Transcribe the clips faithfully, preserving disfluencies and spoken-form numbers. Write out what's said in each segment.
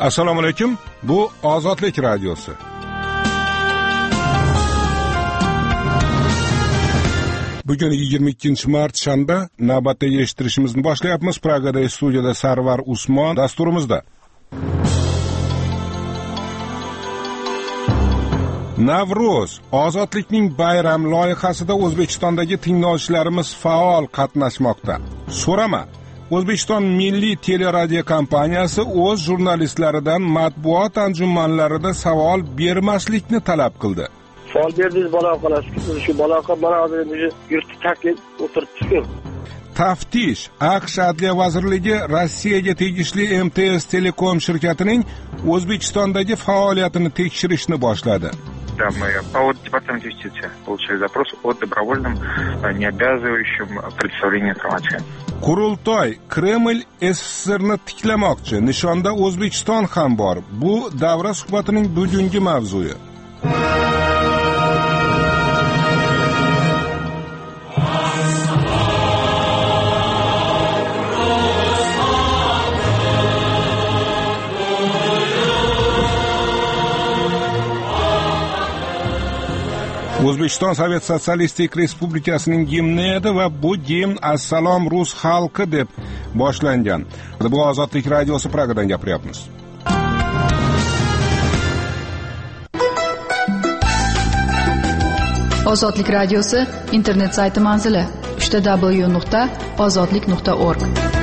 Assalomu alaykum. Bu Ozodlik radiosi. Bugun yigirma ikkinchi mart shanba, navbatdagi eshittirishimizni boshlayapmiz. Pragada studiyada Sarvar Usmon dasturimizda. Navro'z ozodlikning bayram loyihasida O'zbekistondagi tinglovchilarimiz faol qatnashmoqda. So'rama. O'zbekiston Milliy teleradio kompaniyasi o'z jurnalistlaridan matbuot anjumanlarida savol bermaslikni talab qildi. Savol berdingiz, bola qolasiz. Shu bola mana hozir yurtni taklif o'tiribdi. Taftish AQSh Adliya vazirligi Rossiyaga tegishli M T S Telekom shirkatining O'zbekistondagi faoliyatini tekshirishni boshladi. Да, мы по департаменту юстиции получили запрос о добровольном, необязывающем представлении информации. Qurultoy Kreml S S S R'ni tiklamoqchi. Nishonda O'zbekiston ham bor. Bu davra suhbatining bugungi mavzusi. O'zbekiston Sovet Sotsialistik Respublikasining gimni edi va bu gimn Assalom Rus xalqi deb boshlangan. Bu Ozodlik radiosi Pragadan gapiryapmiz. Ozodlik radiosi internet sayti manzili w w w nuqta ozodlik nuqta org.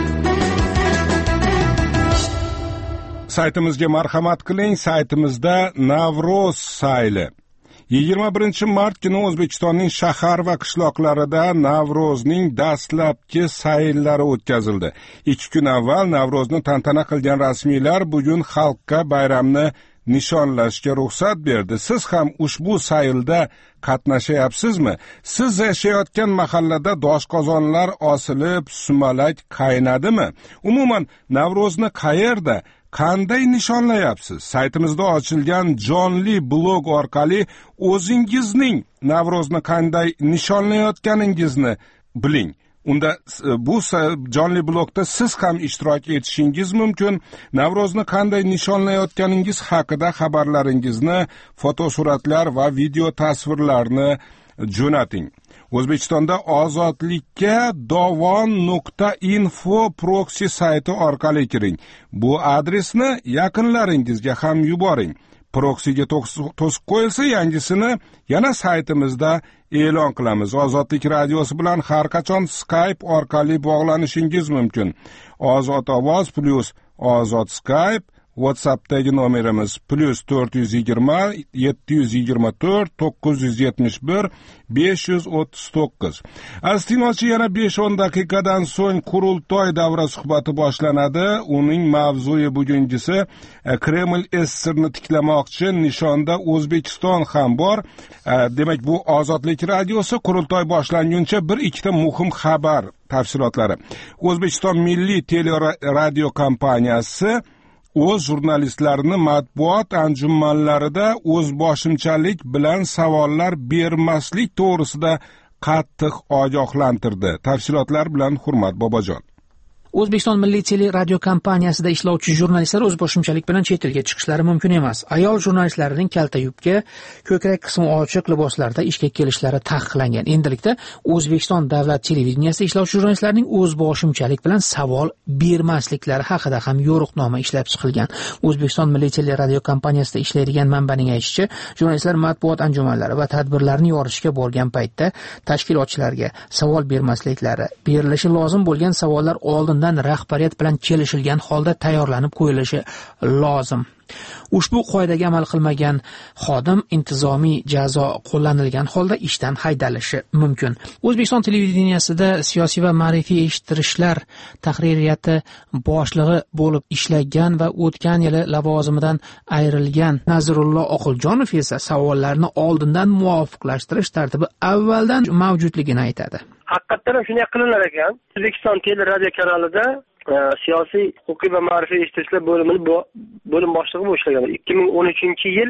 Saytimizga marhamat qiling. Saytimizda Navro'z sayli yigirma birinchi mart kuni O'zbekistonning shahar va qishloqlarida Navro'zning dastlabki sayllari o'tkazildi. ikki kun avval Navro'zni tantana qilgan rasmiylar bugun xalqqa bayramni nishonlashga ruxsat berdi. Siz ham ushbu saylda qatnashyapsizmi? Siz yashayotgan mahallada doshqozonlar osilib, sumalak qaynadimi? Umuman Navro'zni qayerda, qanday nishonlayapsiz? Saytimizda ochilgan jonli blog orqali o'zingizning Navro'zni qanday nishonlayotganingizni biling. Unda bu jonli blogda siz ham ishtirok etishingiz mumkin. Navro'zni qanday nishonlayotganingiz haqida xabarlaringizni, fotosuratlar va video tasvirlarni jo'nating. O'zbekistonda ozodlikka dovon nuqta info proxy sayti orqali kiring. Bu adresni yaqinlaringizga ham yuboring. Proxyga to'sib qo'yilsa, yangisini yana saytimizda e'lon qilamiz. Ozodlik radiosi bilan har qachon Skype orqali bog'lanishingiz mumkin. Ozod ovoz plus ozod Skype, WhatsAppdagi nomerimiz plus to'rt yuz yigirma yetti yuz yigirma to'rt to'qqiz yuz yetmish bir besh yuz o'ttiz to'qqiz. Astinochi yana besh o'n daqiqadan so'ng qurultoy davra suhbati boshlanadi. Uning mavzusi bugungisi Kreml S S S R'ni tiklamoqchi. Nishonda O'zbekiston ham bor. Demak, bu Ozodlik radiosi. Qurultoy boshlanguncha bir ikkita muhim xabar tafsilotlari. O'zbekiston Milliy teleradio kompaniyasi o'z jurnalistlarini matbuot anjumanlarida o'zboshimchalik bilan savollar bermaslik to'g'risida qattiq ogohlantirdi. Tafsilotlar bilan Hurmat Bobojon. O'zbekiston Milliy teleradio kompaniyasida ishlovchi jurnalistlar o'zboshimchalik bilan chet elga chiqishlari mumkin emas. Ayol jurnalistlarining kalta yubka, ko'krak qismi ochiq liboslarda ishga kelishlari taqiqlangan. Endilikda O'zbekiston davlat televideniyasida ishlovchi jurnalistlarning o'zboshimchalik bilan savol bermasliklari haqida ham yo'riqnoma ishlab chiqilgan. O'zbekiston Milliy teleradio kompaniyasida ishlaydigan manbaning aytishicha, jurnalistlar matbuot anjumanlari va tadbirlarni yoritishga borgan paytda tashkilotchilarga savol bermasliklari, berilishi lozim bo'lgan savollar oldin rahbariyat bilan kelishilgan holda tayyorlanib qo'yilishi lozim. Ushbu qoidaga amal qilmagan xodim intizomiy jazo qo'llanilgan holda ishdan haydalishi mumkin. O'zbekiston televideniyasida siyosiy va ma'rifiy eshittirishlar tahririyati boshlig'i bo'lib ishlagan va o'tgan yili lavozimidan ayrilgan Nazirullo Oqiljonov esa savollarni oldindan muvofiqlashtirish tartibi avvaldan mavjudligini aytadi. Haqiqatan ham shunday qilinar ekan. O'zbekiston teleradio kanalida siyosiy, huquqiy va ma'rifiy eshittirishlar bo'limini bo'lim boshlig'i bo'lib ishlagan. ikki ming o'n uchinchi yil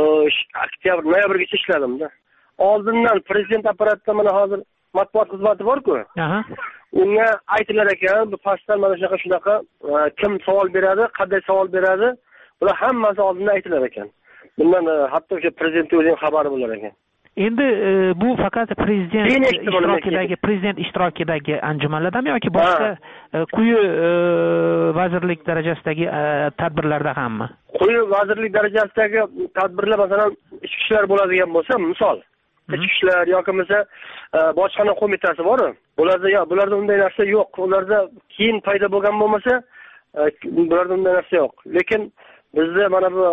oktyabr noyabrgacha ishladim-da. Oldindan prezident apparatida mana hozir matbuot xizmati bor-ku. Aha. Unga aytilar ekan, bu pastdan mana shunaqa shunaqa kim savol beradi, qanday savol beradi, Bular hammasi oldindan aytilar ekan. Bundan hatto o'sha prezident o'zining xabari bo'lar ekan. Endi bu faqat prezident ishtirokidagi prezident ishtirokidagi anjumanlardami yoki boshqa quyi vazirlik darajasidagi tadbirlarda hammi? Quyi vazirlik darajasidagi tadbirlar, masalan, ichki ishlar bo'ladigan bo'lsa, misol, ichki ishlar yoki bo'lmasa bojxona qo'mitasi bor. Ularda yo'q, bularda unday narsa yo'q. Ularda keyin paydo bo'lgan bo'lmasa, bularda unday narsa yo'q. Lekin bizda mana bu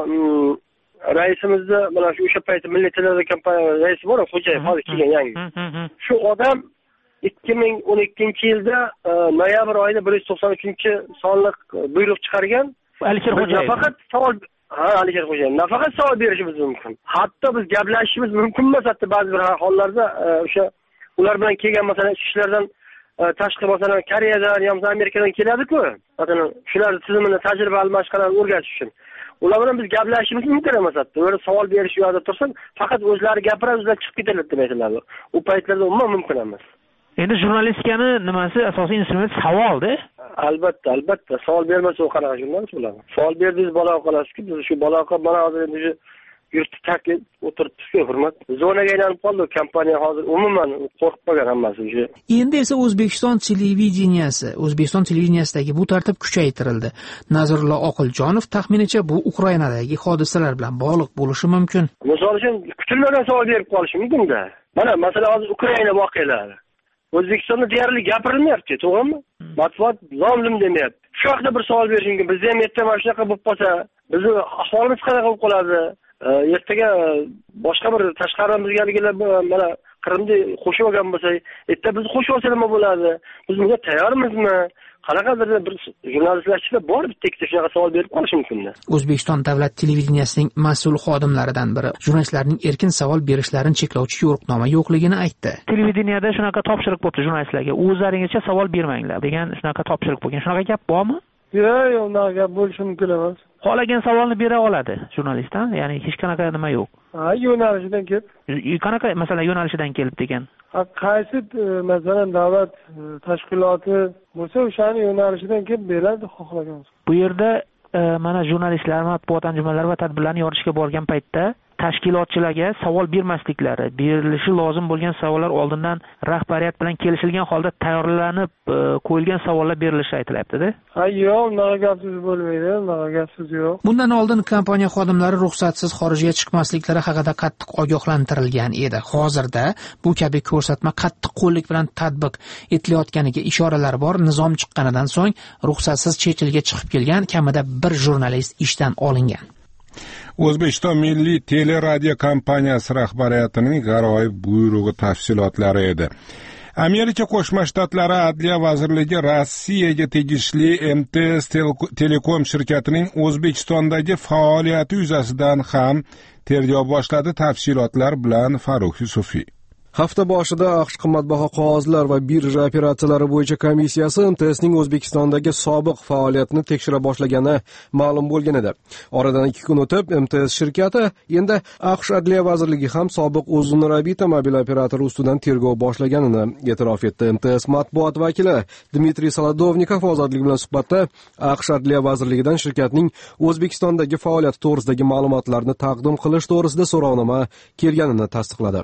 raisimizni mana shu o'sha payt milliy televideniya kompaniya raisi bor, Xo'jayev, hozir kelgan yangi. Shu odam ikki ming o'n ikkinchi yilda noyabr oyida bir yuz to'qson uchinchi sonli buyruq chiqargan. Alisher Xo'jayev. Faqat savol ha, Alisher Xo'jayev. Nafaqat savol berishimiz mumkin. Hatto biz gaplashishimiz mumkin emas, hatto ba'zi bir hollarda o'sha ular bilan kelgan masalan ishlardan tashqi masalan Koreyadan yoki Amerikadan keladi-ku. Masalan, shular tizimini tajriba almashishni o'rgatish uchun. Ular bilan biz gaplashishimiz mumkin emas hatto. Ular savol berish yo'lida tursin, faqat o'zlari gapiradi, o'zlari chiqib ketadi deb aytiladi. U paytlarda umuman mumkin emas. Endi jurnalistikani nimasi asosiy instrument savol-da. Albatta, albatta. Savol bermasa u qanaqa jurnalist bo'ladi? Savol berdingiz, baloga qolasiz-ku. Biz shu baloga mana hozir endi shu yurtni taklif o'tiribdi-ku, hurmat. Zonaga aylanib qoldi kompaniya hozir umuman qo'rqib qolgan hammasi o'sha. Endi esa O'zbekiston televideniyasi, O'zbekiston televideniyasiga bu tartib kuchaytirildi. Nazrullo Oqiljonov taxminicha bu Ukrainadagi hodisalar bilan bog'liq bo'lishi mumkin. Misol uchun kutilmagan savol berib qolishi mumkin-da. Mana masalan hozir Ukraina voqealari. O'zbekistonda deyarli gapirilmayapti, to'g'rimi? Matbuot lom-lim demayapti. Shu haqida bir savol berish mumkin. Bizda ham ertaga mana shunaqa bo'lib qolsa, bizni ahvolimiz qanaqa bo'lib qoladi? Ertaga boshqa bir tashqaridan bizgaliglar mana Qrimda qo'shib olgan bo'lsa, ertaga bizni qo'shib olsa nima bo'ladi? Biz bunga tayyormizmi? Qanaqadir bir jurnalistlar bor bitta ikkita shunaqa savol berib qolish mumkin-da. O'zbekiston davlat televideniyasining mas'ul xodimlaridan biri jurnalistlarning erkin savol berishlarini cheklovchi yo'riqnoma yo'qligini aytdi. Televideniyada shunaqa topshiriq bo'libdi jurnalistlarga, o'zlaringizcha savol bermanglar degan shunaqa topshiriq bo'lgan. Shunaqa gap bormi? Yo'q, yo'q, unaqa gap bo'lishi mumkin emas. Xohlagan savolni bera oladi jurnalistdan, ya'ni hech qanaqa nima yo'q. Ha, yo'nalishidan kelib. Qanaqa masalan yo'nalishidan kelib degan. Qaysi masalan davlat tashkiloti bo'lsa, o'shani yo'nalishidan kelib beradi xohlagan. Bu yerda mana jurnalistlar matbuot anjumanlari va tadbirlarni yorishga borgan paytda tashkilotchilarga savol bermasliklari, berilishi lozim bo'lgan savollar oldindan rahbariyat bilan kelishilgan holda tayyorlanib qo'yilgan savollar berilishi aytilyapti-da. Ha, yo'q, unaqa gapsiz bo'lmaydi, unaqa gapsiz yo'q. Bundan oldin kompaniya xodimlari ruxsatsiz xorijga chiqmasliklari haqida qattiq ogohlantirilgan edi. Hozirda bu kabi ko'rsatma qattiq qo'llik bilan tatbiq etilayotganiga ishoralar bor. Nizom chiqqanidan so'ng ruxsatsiz chet elga chiqib kelgan kamida bir jurnalist ishdan olingan. O'zbekiston Milliy teleradio kompaniyasi rahbariyatining g'aroyib buyrug'i tafsilotlari edi. Amerika Qo'shma Shtatlari Adliya vazirligi Rossiyaga tegishli M T S Telekom shirkatining O'zbekistondagi faoliyati yuzasidan ham tergov boshladi. Tafsilotlar bilan Farruh Yusufiy. Hafta boshida AQSh qimmatbaho qog'ozlar va birja operatsiyalari bo'yicha komissiyasi M T S'ning O'zbekistondagi sobiq faoliyatini tekshira boshlagani ma'lum bo'lgan edi. Oradan ikki kun o'tib M T S shirkati endi AQSh Adliya vazirligi ham sobiq Uzun Rabita mobil operatori ustidan tergov boshlaganini e'tirof etdi. M T S matbuot vakili Dmitriy Solodovnikov ozodlik bilan suhbatda AQSh Adliya vazirligidan shirkatning O'zbekistondagi faoliyati to'g'risidagi ma'lumotlarni taqdim qilish to'g'risida so'rovnoma kelganini tasdiqladi.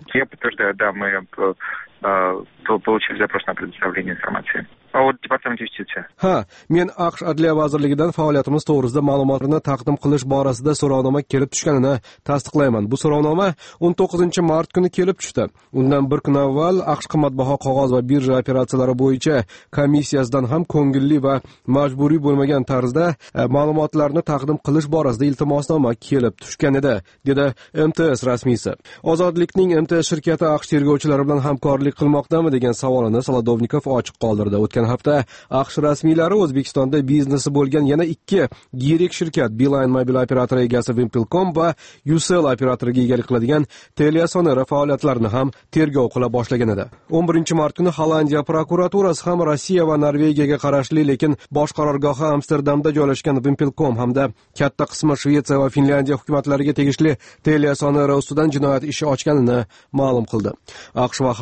Мы получили запрос на предоставление информации. А вот департамент юстиции. Ha, men AQSh Adliya vazirligidan faoliyatimiz to'g'risida ma'lumotlarni taqdim qilish borasida so'rovnoma kelib tushganini tasdiqlayman. Bu so'rovnoma o'n to'qqizinchi mart kuni kelib tushdi. Undan bir kun avval AQSh qimmatbaho qog'oz va birja operatsiyalari bo'yicha komissiyasidan ham ko'ngilli va majburiy bo'lmagan tarzda ma'lumotlarni taqdim qilish borasida iltimosnoma kelib tushgan edi, dedi M T S rasmiysi. Ozodlikning M T S shirkati AQSh tergovchilari bilan hamkorlik qilmoqdami degan savolini Solodovnikov ochiq qoldirdi. O'tgan hafta AQSh rasmiylari O'zbekistonda biznesi bo'lgan yana ikki yirik shirkat Beeline mobil operatori egasi Wimpelcom va Ucell operatoriga egalik qiladigan Teliasonera faoliyatlarini ham tergov qila boshlagan edi. o'n birinchi mart kuni Hollandiya prokuraturasi ham Rossiya va Norvegiyaga qarashli, lekin bosh qarorgohi Amsterdamda joylashgan Wimpelcom hamda katta qismi Shvetsiya va Finlyandiya hukumatlariga tegishli Teliasonera ustidan jinoyat ishi ochganini ma'lum qildi. AQSh va Hollandiya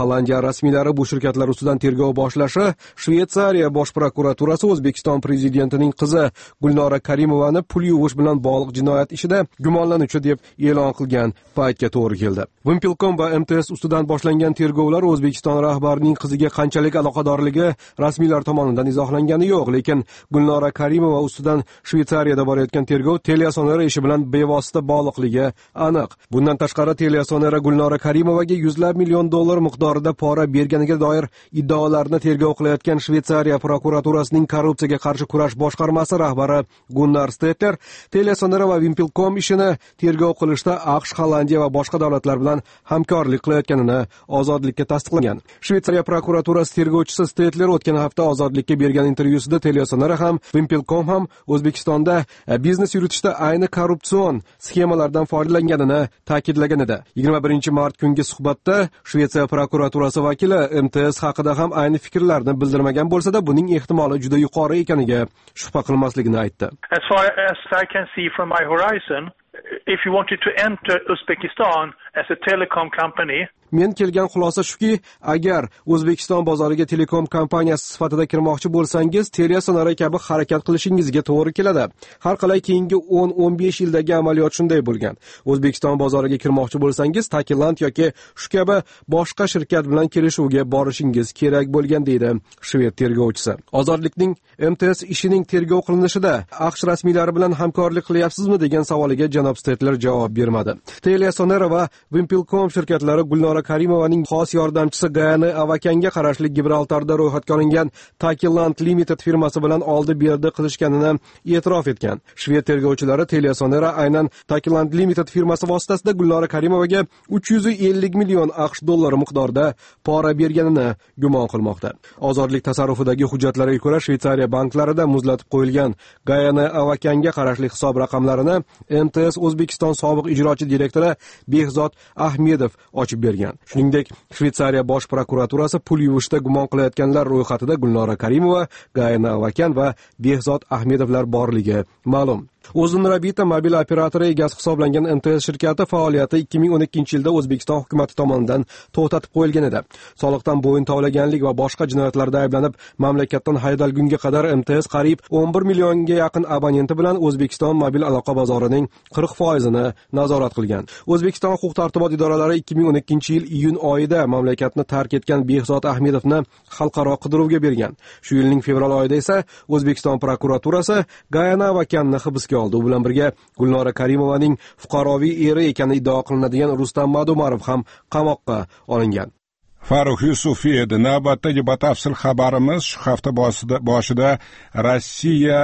rasmiylari bu shirkatlar ustidan tergov boshlashi Shveysariya bosh prokuraturasi O'zbekiston prezidentining qizi Gulnora Karimovani pul yuvish bilan bog'liq jinoyat ishida gumonlanuvchi deb e'lon qilgan paytga to'g'ri keldi. Wimpelcom va M T S ustidan boshlangan tergovlar O'zbekiston rahbarining qiziga qanchalik aloqadorligi rasmiylar tomonidan izohlangani yo'q, lekin Gulnora Karimova ustidan Shveysariyada borayotgan tergov Teleasonera ishi bilan bevosita bog'liqligi aniq. Bundan tashqari Teleasonera Gulnora Karimovaga yuzlab million dollar miqdorida pora berganiga doir iddaolarni tergov qilayotgan Shveysariya prokuraturasining korrupsiyaga qarshi kurash boshqarmasi rahbari Gunnar Stetler Teleasonera va Wimpelcom ishini tergov qilishda AQSh, Hollandiya va boshqa davlatlar bilan hamkorlik qilayotganini Ozodlikka tasdiqlagan. Shveysariya prokuraturasi tergovchisi Stetler o'tgan hafta Ozodlikka bergan intervyusida Teleasonera ham Wimpelcom ham O'zbekistonda biznes yuritishda ayni korrupsion sxemalardan foydalanganini ta'kidlagan edi. yigirma birinchi mart kungi suhbatda Shvetsiya prokuraturasi vakili M T S haqida ham ayni fikrlarni bildirmagan bo'lsa-da, buning ehtimoli juda yuqori ekaniga shubha qilmasligini aytdi. As far as I can see from my horizon, if you wanted to enter Uzbekistan as a telecom company, men kelgan xulosa shuki, agar O'zbekiston bozoriga telekom kompaniyasi sifatida kirmoqchi bo'lsangiz, Teleasonera kabi harakat qilishingizga to'g'ri keladi. Har qalay keyingi o'n o'n besh yildagi amaliyot shunday bo'lgan. O'zbekiston bozoriga kirmoqchi bo'lsangiz, Tailand yoki shu kabi boshqa shirkat bilan kelishuvga borishingiz kerak bo'lgan, deydi shved tergovchisi. Ozodlikning M T S ishining tergov qilinishida AQSh rasmiylari bilan hamkorlik qilyapsizmi degan savoliga janob Stetler javob bermadi. Teleasonera va Wimpelcom shirkatlari Gulnora Karimovaning xos yordamchisi Gayana Avakanga qarashli Gibraltarda ro'yxatga olingan Tailand Limited firmasi bilan oldi-berdi qilishganini e'tirof etgan. Shved tergovchilari Teleasonera aynan Tailand Limited firmasi vositasida Gulnora Karimovaga uch yuz ellik million AQSh dollari miqdorida pora berganini gumon qilmoqda. Ozodlik tasarrufidagi hujjatlarga ko'ra Shveysariya banklarida muzlatib qo'yilgan Gayana Avakanga qarashli hisob raqamlarini M T S O'zbekiston sobiq ijrochi direktori Behzod Ahmedov ochib bergan. Shuningdek, Shveysariya bosh prokuraturasi pul yuvishda gumon qilayotganlar ro'yxatida Gulnora Karimova, Gayana Avakan va Behzod Ahmedovlar borligi ma'lum. O'zunrabita mobil operatori egasi hisoblangan M T S shirkati faoliyati ikki ming o'n ikkinchi yilda O'zbekiston hukumati tomonidan to'xtatib qo'yilgan edi. Soliqdan bo'yin tovlaganlik va boshqa jinoyatlarda ayblanib, mamlakatdan haydalgunga qadar M T S qariyb o'n bir millionga yaqin abonenti bilan O'zbekiston mobil aloqa bozorining qirq foizini nazorat qilgan. O'zbekiston huquq-tartibot idoralari ikki ming o'n ikkinchi yil iyun oyida mamlakatni tark etgan Behzod Ahmedovni xalqaro qidiruvga bergan. Shu yilning fevral oyida esa O'zbekiston prokuraturasi Gayana Avakanni hibsga oldi. U bilan birga Gulnora Karimovaning fuqaroviy eri ekani iddao qilinadigan Rustam Madumarov ham qamoqqa olingan. Farruh Yusufiy edi. Navbatdagi batafsil xabarimiz shu hafta boshida Rossiya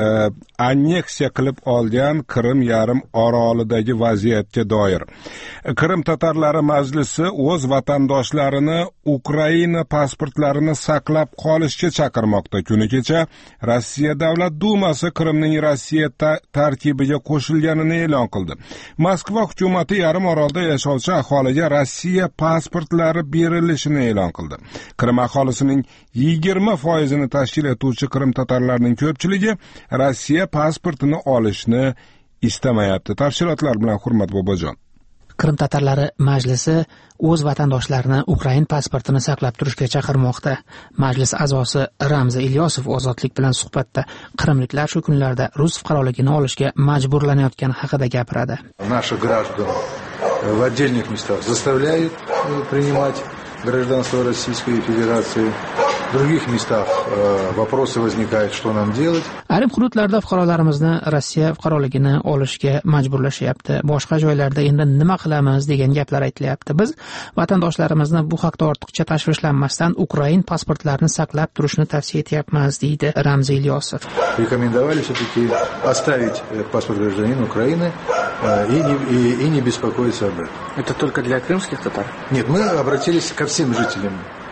anneksiya qilib olgan Qrim yarim orolidagi vaziyatga doir. Qrim tatarlari majlisi o'z vatandoshlarini Ukraina pasportlarini saqlab qolishga chaqirmoqda. Kuni kecha Rossiya Davlat Dumasi Qrimning Rossiya ta- tarkibiga qo'shilganini e'lon qildi. Moskva hukumati yarim orolda yashovchi aholiga Rossiya pasportlari berilishini e'lon qildi. Qrim aholisining yigirma foizini tashkil etuvchi Qrim tatarlarining ko'pchiligi Rossiya pasportini olishni istamayapti. Tafsilotlar bilan Hurmat Bobojon. Qrim tatarlari majlisi o'z vatandoshlarini Ukrain pasportini saqlab turishga chaqirmoqda. Majlis a'zosi Ramzi Ilyosov Ozodlik bilan suhbatda qrimliklar shu kunlarda rus fuqaroligini olishga majburlanayotgani haqida gapiradi. Наших граждан в отдельных местах заставляют принимать гражданство Российской Федерации. В других местах э, вопросы возникают, что нам делать. Ayrim hududlarda fuqarolarimizni Rossiya fuqaroligini olishga majburlashyapti. Boshqa joylarda endi nima qilamiz degan gaplar aytilyapti. Biz vatandoshlarimizni bu haqda ortiqcha tashvishlanmasdan Ukrain pasportlarini saqlab turishni tavsiya etyapmiz, deydi Ramzi Ilyosov. Рекомендовали все-таки оставить паспорт гражданина Украины э, и, не, и, и не беспокоиться об этом. Это только для крымских татар? Нет, мы обратились ко всем жителям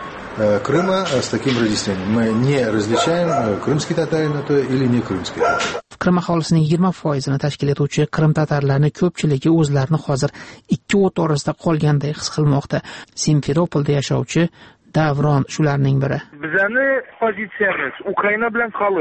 Крыма с таким разъяснением. Мы не различаем, крымский татарин это или не крымский татарин. Qrim aholisining yigirma foizini tashkil etuvchi Qrim tatarlarining ko'pchiligi o'zlarini hozir ikki o't orasida qolganday his qilmoqda. Simferopolda yashovchi Davron shularning biri. Bizning pozitsiyamiz Ukraina bilan qolish.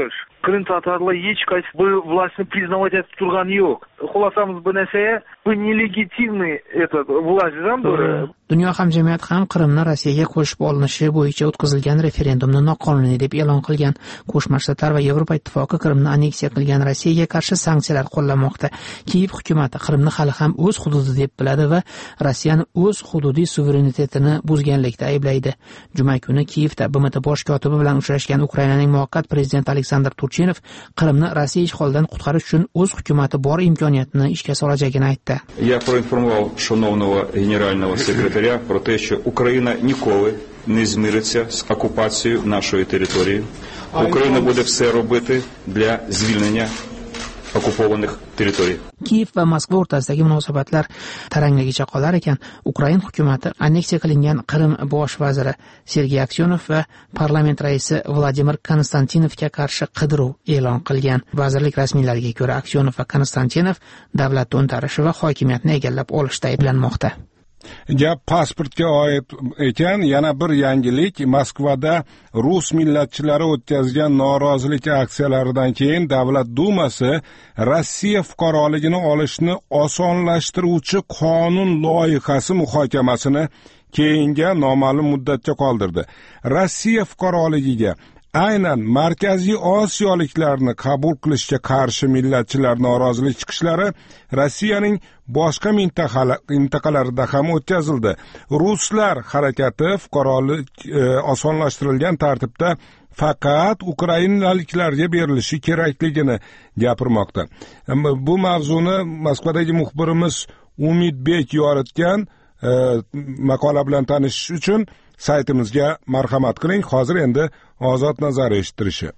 Qrim tatarlar hech qaysi bir властьni признавать etib turgani yo'q. Xulosamiz bu narsaga bu nelegitimniy этот властьdan biri. Dunyo hamjamiyati ham Qrimni Rossiyaga qo'shib olinishi bo'yicha o'tkazilgan referendumni noqonuniy deb e'lon qilgan. Qo'shma Shtatlar va Yevropa Ittifoqi Qrimni anneksiya qilgan Rossiyaga qarshi sanksiyalar qo'llamoqda. Kiyev hukumati Qrimni hali ham o'z hududi deb biladi va Rossiyani o'z hududiy suverenitetini buzganlikda ayblaydi. Juma kuni Kiyevda B M T bosh kotibi bilan uchrashgan Ukrainaning muvaqqat prezidenti Aleksandr Turchinov Qrimni Rossiya ishg'olidan qutqarish uchun o'z hukumati bor imkoniyatni ishga solajagini aytdi. Я проінформував шановного генерального секретаря про те, що Україна ніколи не змириться з окупацією нашої території. Україна буде все робити для звільнення okupovanных territoriy. Kiyev va Moskva o'rtasidagi munosabatlar tarangligicha qolar ekan, Ukraina hukumati anneksiya qilingan Qrim bosh vaziri Sergey Aksyonov va parlament raisi Vladimir Konstantinovga qarshi qidiruv e'lon qilgan. Vazirlik rasmiylariga ko'ra, Aksyonov va Konstantinov davlat to'ntarishi va hokimiyatni egallab olishda ayblanmoqda. Gap pasportga oid ekan, yana bir yangilik. Moskvada rus millatchilari o'tkazgan norozilik aksiyalaridan keyin Davlat Dumasi Rossiya fuqaroligini olishni osonlashtiruvchi qonun loyihasi muhokamasini keyinga noma'lum muddatga qoldirdi. Rossiya fuqaroligiga aynan Markaziy Osiyoliklarni qabul qilishga qarshi millatchilar norozilik chiqishlari Rossiyaning boshqa mintaqalarida ham o'tkazildi. Ruslar harakati fuqarolik e, osonlashtirilgan tartibda faqat ukrainaliklarga berilishi kerakligini gapirmoqda. Bu mavzuni Moskvadagi muxbirimiz Umidbek yoritgan e, maqola bilan tanishish uchun saytimizga marhamat qiling. Hozir endi Ozod Nazar eshittirishi.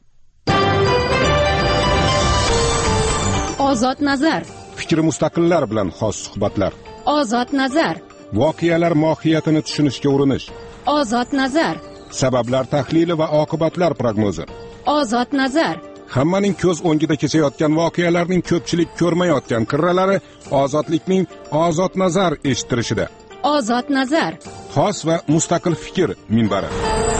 Ozod Nazar. Fikri mustaqillar bilan xos suhbatlar. Ozod Nazar. Voqealar mohiyatini tushunishga urinish. Ozod Nazar. Sabablar tahlili va oqibatlar prognozi. Ozod Nazar. Hammaning ko'z o'ngida kechayotgan voqealarning ko'pchilik ko'rmayotgan qirralari ozodlikning Ozod Nazar eshittirishida. Ozod Nazar. Xos va mustaqil fikr minbari.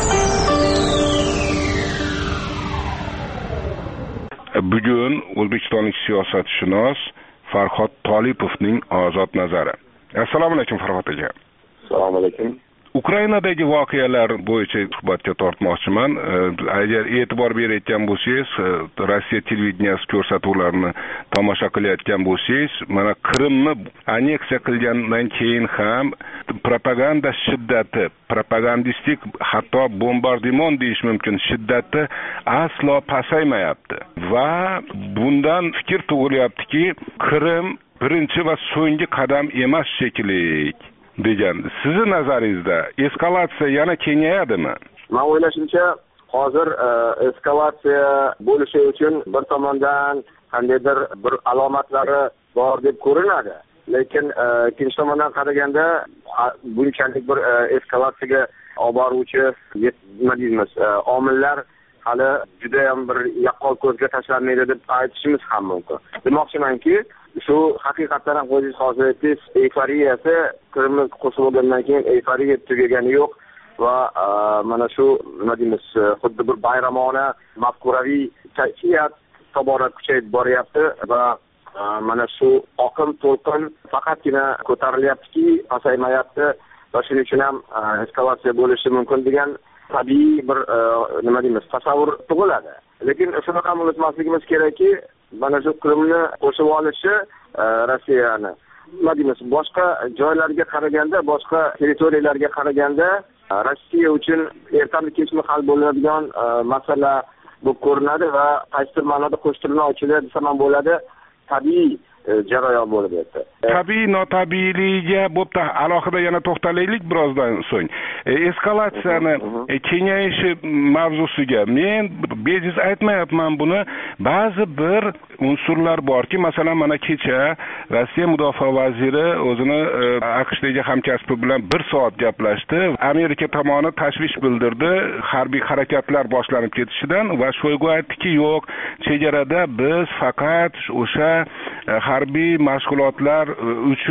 Bugun O'zbekistonlik siyosatshunos Farhod Tolipovning Ozod Nazari. Assalomu alaykum Farhod aka. Assalomu alaykum. Ukrainadagi voqealar bo'yicha suhbatga tortmoqchiman. Agar e'tibor berayotgan bo'lsangiz, Rossiya televideniyasi ko'rsatuvlarini tomosha qilayotgan bo'lsangiz, mana Qrimni anneksiya qilgandan keyin ham propaganda shiddati, propagandistik hatto bombardimon deyish mumkin shiddati aslo pasaymayapti. Va bundan fikr tug'ilyaptiki, Qrim birinchi va so'nggi qadam emas shekilli degan. Sizni nazaringizda eskalatsiya yana kengayadimi? Men o'ylashimcha, hozir eskalatsiya bo'lishi uchun bir tomondan qandaydir bir alomatlari bor deb ko'rinadi. Lekin ikkinchi tomondan qaraganda bunchalik bir eskalatsiyaga olib boruvchi nima deymiz, omillar hali juda ham bir yaqqol ko'zga tashlanmaydi deb aytishimiz ham mumkin. Demoqchimanki, shu haqiqatdan ham o'zingiz hozir aytdingiz, eyforiyasi Qrimni qo'shib olgandan keyin euforiya tugagani yo'q va mana shu nima deymiz, xuddi bir bayramona mafkuraviy kayfiyat tobora kuchayib boryapti va mana shu oqim to'lqin faqatgina ko'tarilyaptiki, pasaymayapti va shuning uchun ham eskalatsiya bo'lishi mumkin degan tabiiy bir nima deymiz, tasavvur tug'iladi. Lekin shuni ham unutmasligimiz kerakki, mana shu Qrimni qo'shib olishi Rossiyani nima deymiz, boshqa joylarga qaraganda, boshqa territoriyalarga qaraganda Rossiya uchun ertami kechmi hal bo'ladigan masala bo'lib ko'rinadi va qaysidir ma'noda qo'shtirnoqchida desam ham bo'ladi, tabiiy jarayon bo'lib o'tdi. Tabiiy notabiiyligiga bo'pti alohida yana to'xtalaylik birozdan so'ng. Eskalatsiyani kengayishi mavzusiga men bejiz aytmayapman buni. Ba'zi bir unsurlar borki, masalan mana kecha Rossiya mudofaa vaziri o'zini AQShdagi hamkasbi bilan bir soat gaplashdi. Amerika tomoni tashvish bildirdi harbiy harakatlar boshlanib ketishidan va Shoygu aytdiki, yo'q, chegarada biz faqat o'sha harbiy mashg'ulotlar uchun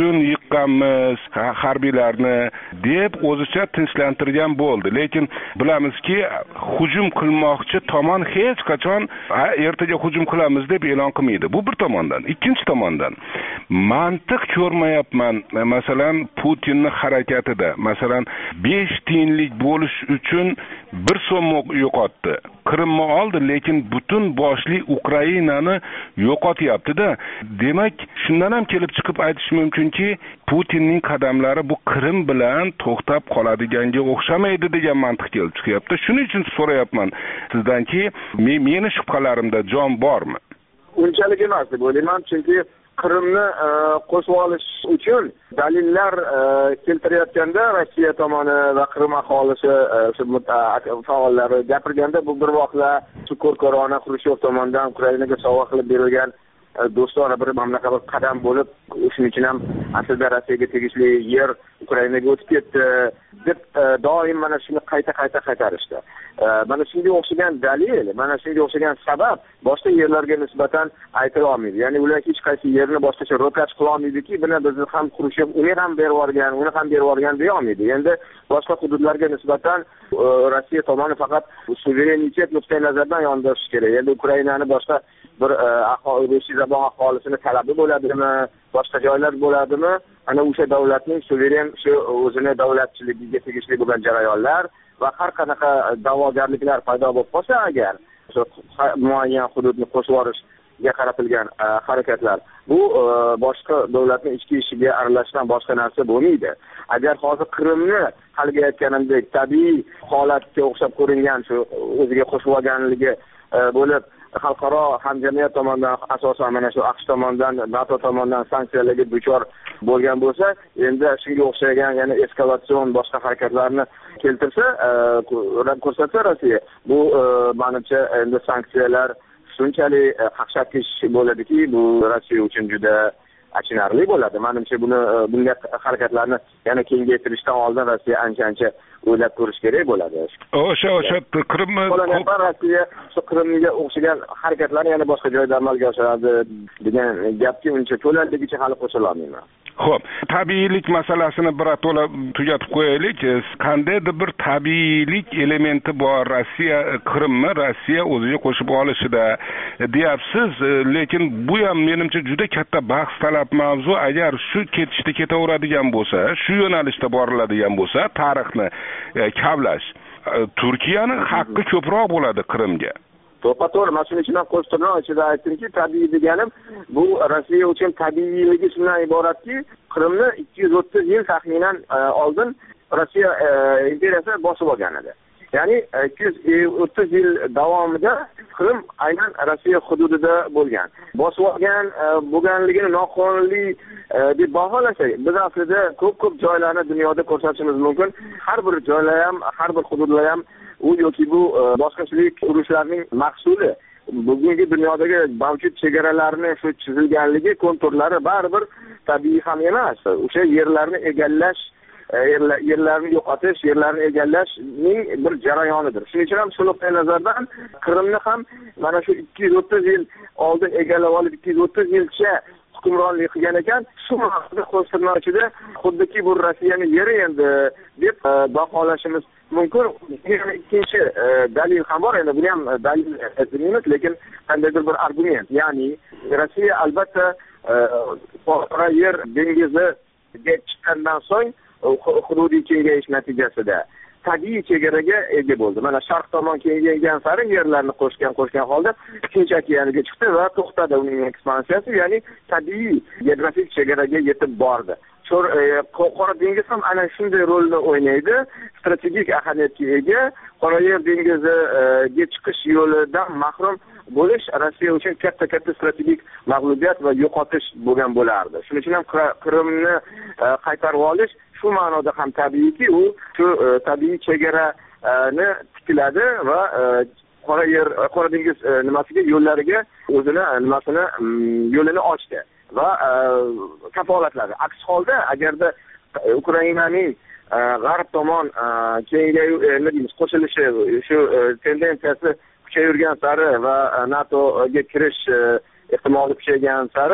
chiqqanmiz harbiylarni deb o'zicha tinchlantirgan bo'ldi. Lekin bilamizki, hujum qilmoqchi tomon hech qachon ertaga hujum qilamiz deb e'lon qilmaydi. Bu bir tomondan. Ikkinchi tomondan mantiq ko'rmayapman. Masalan, Putinning harakatida, masalan, besh tiyinlik bo'lish uchun bir so'm yo'qotdi. Qrimni oldi, lekin butun boshli Ukrainani yo'qotyapti-da. Demak, shundan ham kelib chiqib aytish mumkinki, Putinning qadamlari bu Qrim bilan to'xtab qoladiganga o'xshamaydi degan mantiq kelib chiqyapti. Shuning uchun so'rayapman sizdanki, meni shubhalarimda jon bormi? Unchalik emas deb o'ylayman, chunki Qrimni qo'shib olish uchun dalillar keltirayotganda Rossiya tomoni va Qrim aholisi faollari gapirganda, bu bir vaqtlar shu ko'rkorona Xrushchev tomonidan Ukrainaga sovg'a qilib berilgan do'stona bir mamlakat qadam bo'lib, shuning uchun ham aslida Rossiyaga tegishli yer Ukrainaga o'tib ketdi deb doim mana shuni qayta-qayta qaytarishdi. Mana shunga o'xshagan dalil, mana shunga o'xshagan sabab boshqa yerlarga nisbatan aytila olmaydi. Ya'ni ular hech qaysi yerni boshqacha ro'kach qila olmaydiki, buni bizni ham Xrushchev uni ham berib yuborgan, uni ham berib yuborgan deya olmaydi. Endi boshqa hududlarga nisbatan Rossiya tomoni faqat suverenitet nuqtai nazaridan yondashish kerak. Endi Ukrainani boshqa bir Rossiya zabon aholisini talabi bo'ladimi, boshqa joylar bo'ladimi? Ana o'sha davlatning suveren shu o'zini davlatchiligiga tegishli bo'lgan jarayonlar va har qanaqa da'vogarliklar paydo bo'lib qolsa, agar shu muayyan hududni qo'shib yuborishga qaratilgan harakatlar, bu boshqa davlatning ichki ishiga aralashishdan boshqa narsa bo'lmaydi. Agar hozir Qrimni haligi aytganimdek tabiiy holatga o'xshab ko'ringan shu o'ziga qo'shib olganligi bo'lib, xalqaro hamjamiyat tomonidan, asosan mana shu AQSh tomonidan, NATO tomonidan sanksiyalarga duchor bo'lgan bo'lsa, endi shunga o'xshagan yana eskalatsion boshqa harakatlarni keltirsa, ko'rsatsa Rossiya, bu menimcha endi sanksiyalar shunchalik qaqshatkish bo'ladiki, bu Rossiya uchun juda achinarli bo'ladi. Menimcha buni bunday harakatlarni yana kengaytirishdan oldin Rossiya ancha-ancha o'ylab ko'rish kerak bo'ladi. O'sha o'sha Qrimni Rossiya shu Qrimga o'xshagan harakatlarni yana boshqa joyda amalga oshiradi degan gapga uncha to'laligicha hali qo'shila olmayman. Xo'p, tabiiylik masalasini birato'la tugatib qo'yaylik. Qandaydir bir tabiiylik elementi bor Rossiya Qrimni Rossiya o'ziga qo'shib olishida deyapsiz, lekin bu ham menimcha juda katta bahs talab mavzu. Agar shu ketishda ketaveradigan bo'lsa, shu yo'nalishda boriladigan bo'lsa, tarixni kavlash, Turkiyaning haqqi ko'proq bo'ladi Qrimga. To'ppa-to'g'ri, mana shuning uchun ham qo'shtirnoq ichida aytdimki, tabiiy deganim bu Rossiya uchun tabiiyligi shundan iboratki, Qrimni ikki yuz o'ttiz yil taxminan oldin Rossiya imperiyasi bosib olgan edi. Ya'ni ikki yuz o'ttiz yil davomida Qrim aynan Rossiya hududida bo'lgan. Bosib olgan bo'lganligini noqonuniy deb baholasak, biz aslida ko'p-ko'p joylarni dunyoda ko'rsatishimiz mumkin. Har bir joylar ham, har bir hududlar ham u yoki bu boshqachilik urushlarning mahsuli. Bugungi dunyodagi mavjud chegaralarning shu chizilganligi, konturlari baribir tabiiy ham emas. O'sha yerlarni egallash, yerlarni yo'qotish, yerlarni egallashning bir jarayonidir. Shuning uchun ham shu nuqtai nazardan Qrimni ham mana shu ikki yuz o'ttiz yil oldin egallab olib, ikki yuz o'ttiz yilcha hukmronlik qilgan ekan, shu maqsadda qo'shtirnoq ichida xuddiki bu Rossiyaning yeri endi deb baholashimiz mumkin. Yana ikkinchi dalil ham bor, endi buni ham dalil emas, lekin qandaydir bir argument. Ya'ni Rossiya albatta qora yer dengiziga chiqqandan so'ng hududiy kengayish natijasida tabiiy chegaraga ega bo'ldi. Mana sharq tomon kengaygan sari yerlarni qo'shgan qo'shgan holda Tinch okeaniga chiqdi va to'xtadi uning ekspansiyasi, ya'ni tabiiy geografik chegaraga yetib bordi. Qora dengiz ham ana shunday rolni o'ynaydi, strategik ahamiyatga ega. Qora yer dengiziga chiqish yo'lidan mahrum bo'lish Rossiya uchun katta-katta strategik mag'lubiyat va yo'qotish bo'lgan bo'lardi. Shuning uchun ham Qrimni qaytarib olish shu ma'noda ham tabiiyki, u shu tabiiy chegarani tikladi va qora yer, qora dengiz nimasiga, yo'llariga o'zini nimasini yo'lini ochdi va kafolatladi. Aks holda agarda Ukrainaning g'arb tomon kengayu nima deymiz, qo'shilishi, shu tendensiyasi kuchayurgan sari va NATOga kirish ehtimoli kuchaygan sari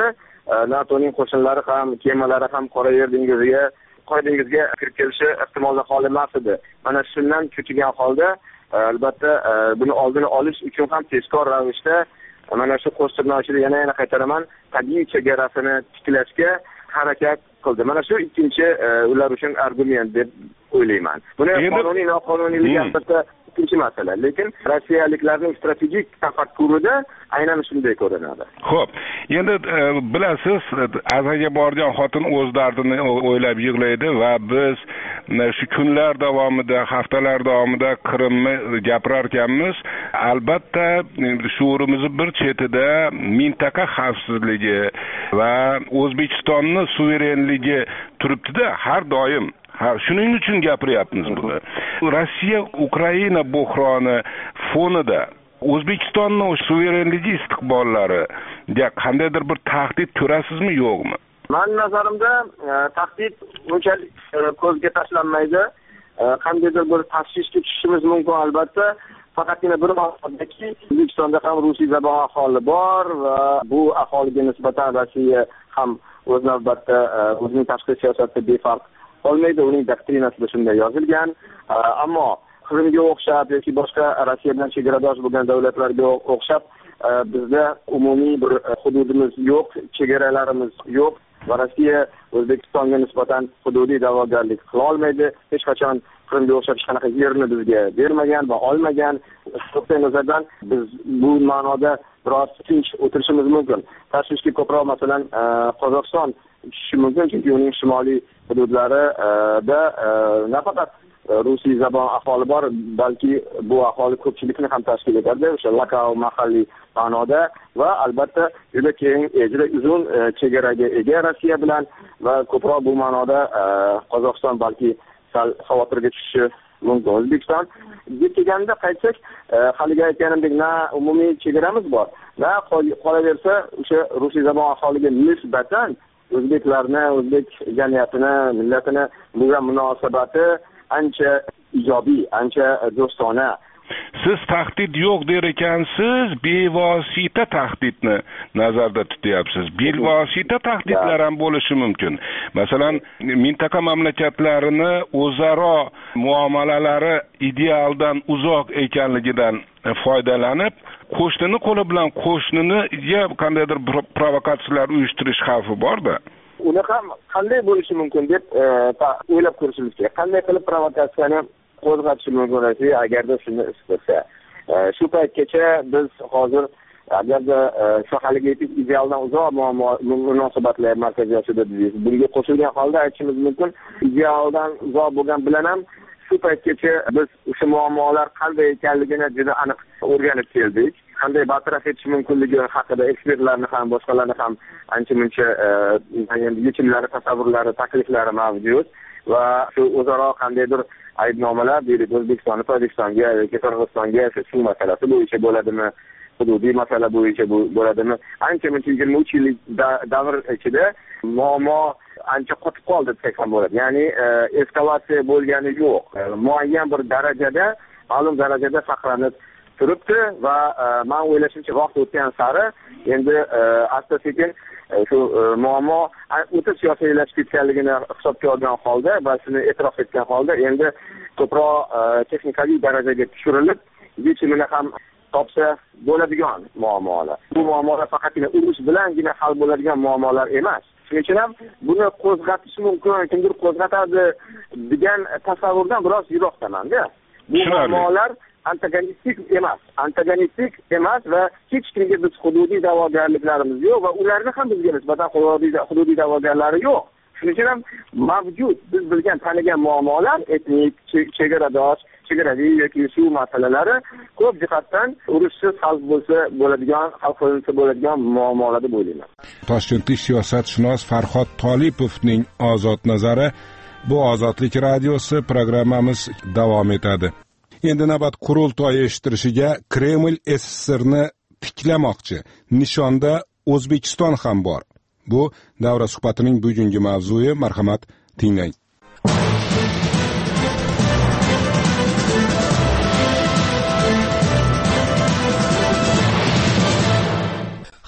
NATOning qo'shinlari ham, kemalari ham Qora yer dengiziga, Qora dengizga kirib kelishi ehtimoldan xoli emas edi. Mana shundan cho'chigan holda albatta buni oldini olish uchun ham tezkor ravishda mana shu qo'shtirnochida yana yana qaytaraman, tabiiy chegarasini tiklashga harakat qildi. Mana shu ikkinchi ular uchun argument deb o'ylayman. Buni qonuniy noqonuniyligi albatta ikkinchi masala, lekin rossiyaliklarning strategik tafakkurida aynan shunday ko'rinadi. Xo'p, endi bilasiz, azaga borgan xotin o'z dardini o'ylab yig'laydi va biz shu kunlar davomida, haftalar davomida Qrimni gapirar ekanmiz. Albatta, shuurimizni bir chetida mintaqa xavfsizligi va O'zbekistonning suverenligi turibdi-da, har doim. Ha, shuning uchun gapiryapmiz buni. Rossiya Ukraina bo'hroni fonida O'zbekistonning suverenligi istiqbollariga qandaydir bir tahdid ko'rasizmi, yo'qmi? Men nazarimda tahdid unchalik ko'zga tashlanmaydi. Qandaydir bir tashvishga tushishimiz mumkin albatta. Faqatgina bir maqsadki, O'zbekistonda ham rusiy zabon aholi bor va bu aholiga nisbatan Rossiya ham o'z navbatda o'zining tashqi siyosatida befarq olmaydi, uning doktrinasida shunday yozilgan. Ammo Qrimga o'xshab yoki boshqa Rossiya bilan chegaradosh bo'lgan davlatlarga o'xshab bizda umumiy bir hududimiz yo'q, chegaralarimiz yo'q va Rossiya O'zbekistonga nisbatan hududiy da'vogarlik qila olmaydi. Hech qachon Qrimga o'xshab hech qanaqa yerni bizga bermagan va olmagan. Nuqtai nazardan biz bu ma'noda biroz tinch o'tirishimiz mumkin. Tashvishga ko'proq masalan Qozog'iston tushishi mumkin, chunki uning shimoliy hududlarida nafaqat rusiy zabon aholi bor, balki bu aholi ko'pchilikni ham tashkil etadi, o'sha lokal mahalliy ma'noda va albatta juda keng, juda uzun chegaraga ega Rossiya bilan va ko'proq bu ma'noda Qozog'iston balki sal xavotirga tushishi mumkin. O'zbekiston kelganda qaytsak, haliga aytganimdek, na umumiy chegaramiz bor, na qolaversa o'sha rusiy zabon aholiga nisbatan o'zbeklarni, o'zbek jamiyatini, millatini bo'lgan munosabati ancha ijobiy, ancha do'stona. Siz tahdid yo'q der ekansiz, bevosita tahdidni nazarda tutyapsiz. Bevosita tahdidlar ham bo'lishi mumkin. Masalan, mintaqa mamlakatlarini o'zaro muomalalari idealdan uzoq ekanligidan foydalanib, qo'shnini qo'li bilan qo'shniniga qandaydir provokatsiyalar uyushtirish xavfi bor-da. Uni ham qanday bo'lishi mumkin deb o'ylab ko'rishimiz kerak. Qanday qilib provokatsiyani qo'zg'atishi mumkin Rossiya agarda shuni istasa. Shu paytgacha biz hozir agarda shu haligi idealdan uzoq munosabatlar markaziy Osiyoda deymiz. Bunga qo'shilgan holda aytishimiz mumkin, idealdan uzoq bo'lgan bilan ham shu paytgacha biz o'sha muammolar qanday ekanligini juda aniq o'rganib keldik. Qanday bartaraf etish mumkinligi haqida ekspertlarni ham, boshqalarni ham ancha-muncha yechimlari, tasavvurlari, takliflari mavjud va shu o'zaro qandaydir aybnomalar deylik O'zbekistonga, Tojikistonga yoki Qirg'izistonga shu masalasi bo'yicha bo'ladimi, hududiy masala bo'yicha bo'ladimi, ancha-muncha yigirma uch yillik davr ichida muammo ancha qotib qoldi desak ham bo'ladi. Ya'ni eskalatsiya bo'lgani yo'q. Muayyan bir darajada, ma'lum darajada saqlanib turibdi va men o'ylashimcha vaqt o'tgan sari endi asta-sekin shu muammo o'ta siyosiylashib ketganligini hisobga olgan holda va shuni e'tirof etgan holda endi ko'proq texnikaviy darajaga tushirilib, yechimini ham topsa bo'ladigan muammolar. Bu muammolar faqatgina urush bilangina hal bo'ladigan muammolar emas. Shuning uchun ham buni qo'zg'atish mumkin, kimdir qo'zg'atadi degan tasavvurdan biroz yiroqdaman-da. Bu muammolar antagonistik emas, antagonistik emas va hech kimga biz hududiy da'vogarliklarimiz yo'q va ularni ham bizga nisbatan hududiy da'vogarlari yo'q. Shuning uchun ham mavjud biz bilgan, tanigan muammolar, etnik, chegaradosh, chegaraviy yoki suv masalalari ko'p jihatdan urushsiz hal bo'lsa bo'ladigan, hal qilinsa bo'ladigan muammolar deb o'ylayman. Toshkentlik siyosatshunos Farhod Tolipovning ozod nazari. Bu Ozodlik radiosi, programmamiz davom etadi. Endi navbat qurultoy eshittirishiga. Kreml S S S Rni tiklamoqchi. Nishonda O'zbekiston ham bor. Bu davra suhbatining bugungi mavzui. Marhamat, tinglang.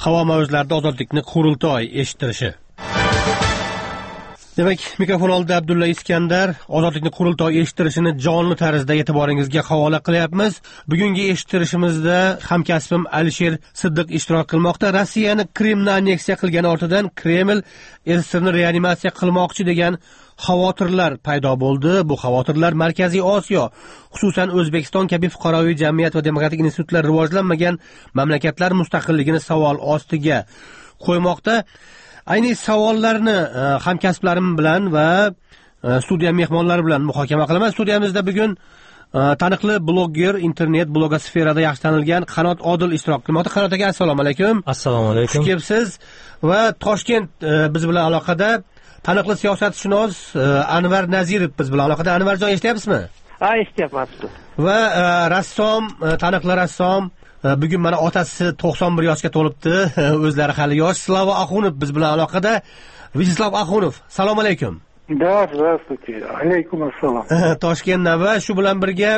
havo mavjlarida ozodlikni qurultoy eshittirishi. Demak, mikrofon oldida Abdulla Iskandar ozodlikni qurultoy eshittirishini jonli tarzda e'tiboringizga havola qilyapmiz. Bugungi eshittirishimizda hamkasbim Alisher Siddiq ishtirok qilmoqda. Rossiyani Qrimni anneksiya qilgani ortidan Kreml SSRni reanimatsiya qilmoqchi degan xavotirlar paydo bo'ldi. Bu xavotirlar Markaziy Osiyo, xususan O'zbekiston kabi fuqaroviy jamiyat va demokratik institutlar rivojlanmagan mamlakatlar mustaqilligini savol ostiga qo'ymoqda. Ayni savollarni hamkasblarim bilan va studiya mehmonlari bilan muhokama qilaman. Studiyamizda bugun taniqli blogger, internet blogosferada yaxshi tanilgan Qanot Odil ishtirok qilmoqda. Qanot aka, assalomu alaykum. Assalomu alaykum. Xush kelibsiz. Va Toshkent biz bilan aloqada taniqli siyosatshunos Anvar Nazirov biz bilan aloqada. Anvarjon, eshityapsizmi? Ha, eshityapman. Va rassom, taniqli rassom, bugun mana otasi to'qson bir yoshga to'libdi. O'zlari hali yosh. Slava Axunov biz bilan aloqada. Vyacheslav Axunov, assalomu alaykum. Да, здравствуйте. Alaykum assalom. Toshkentdan va shu bilan birga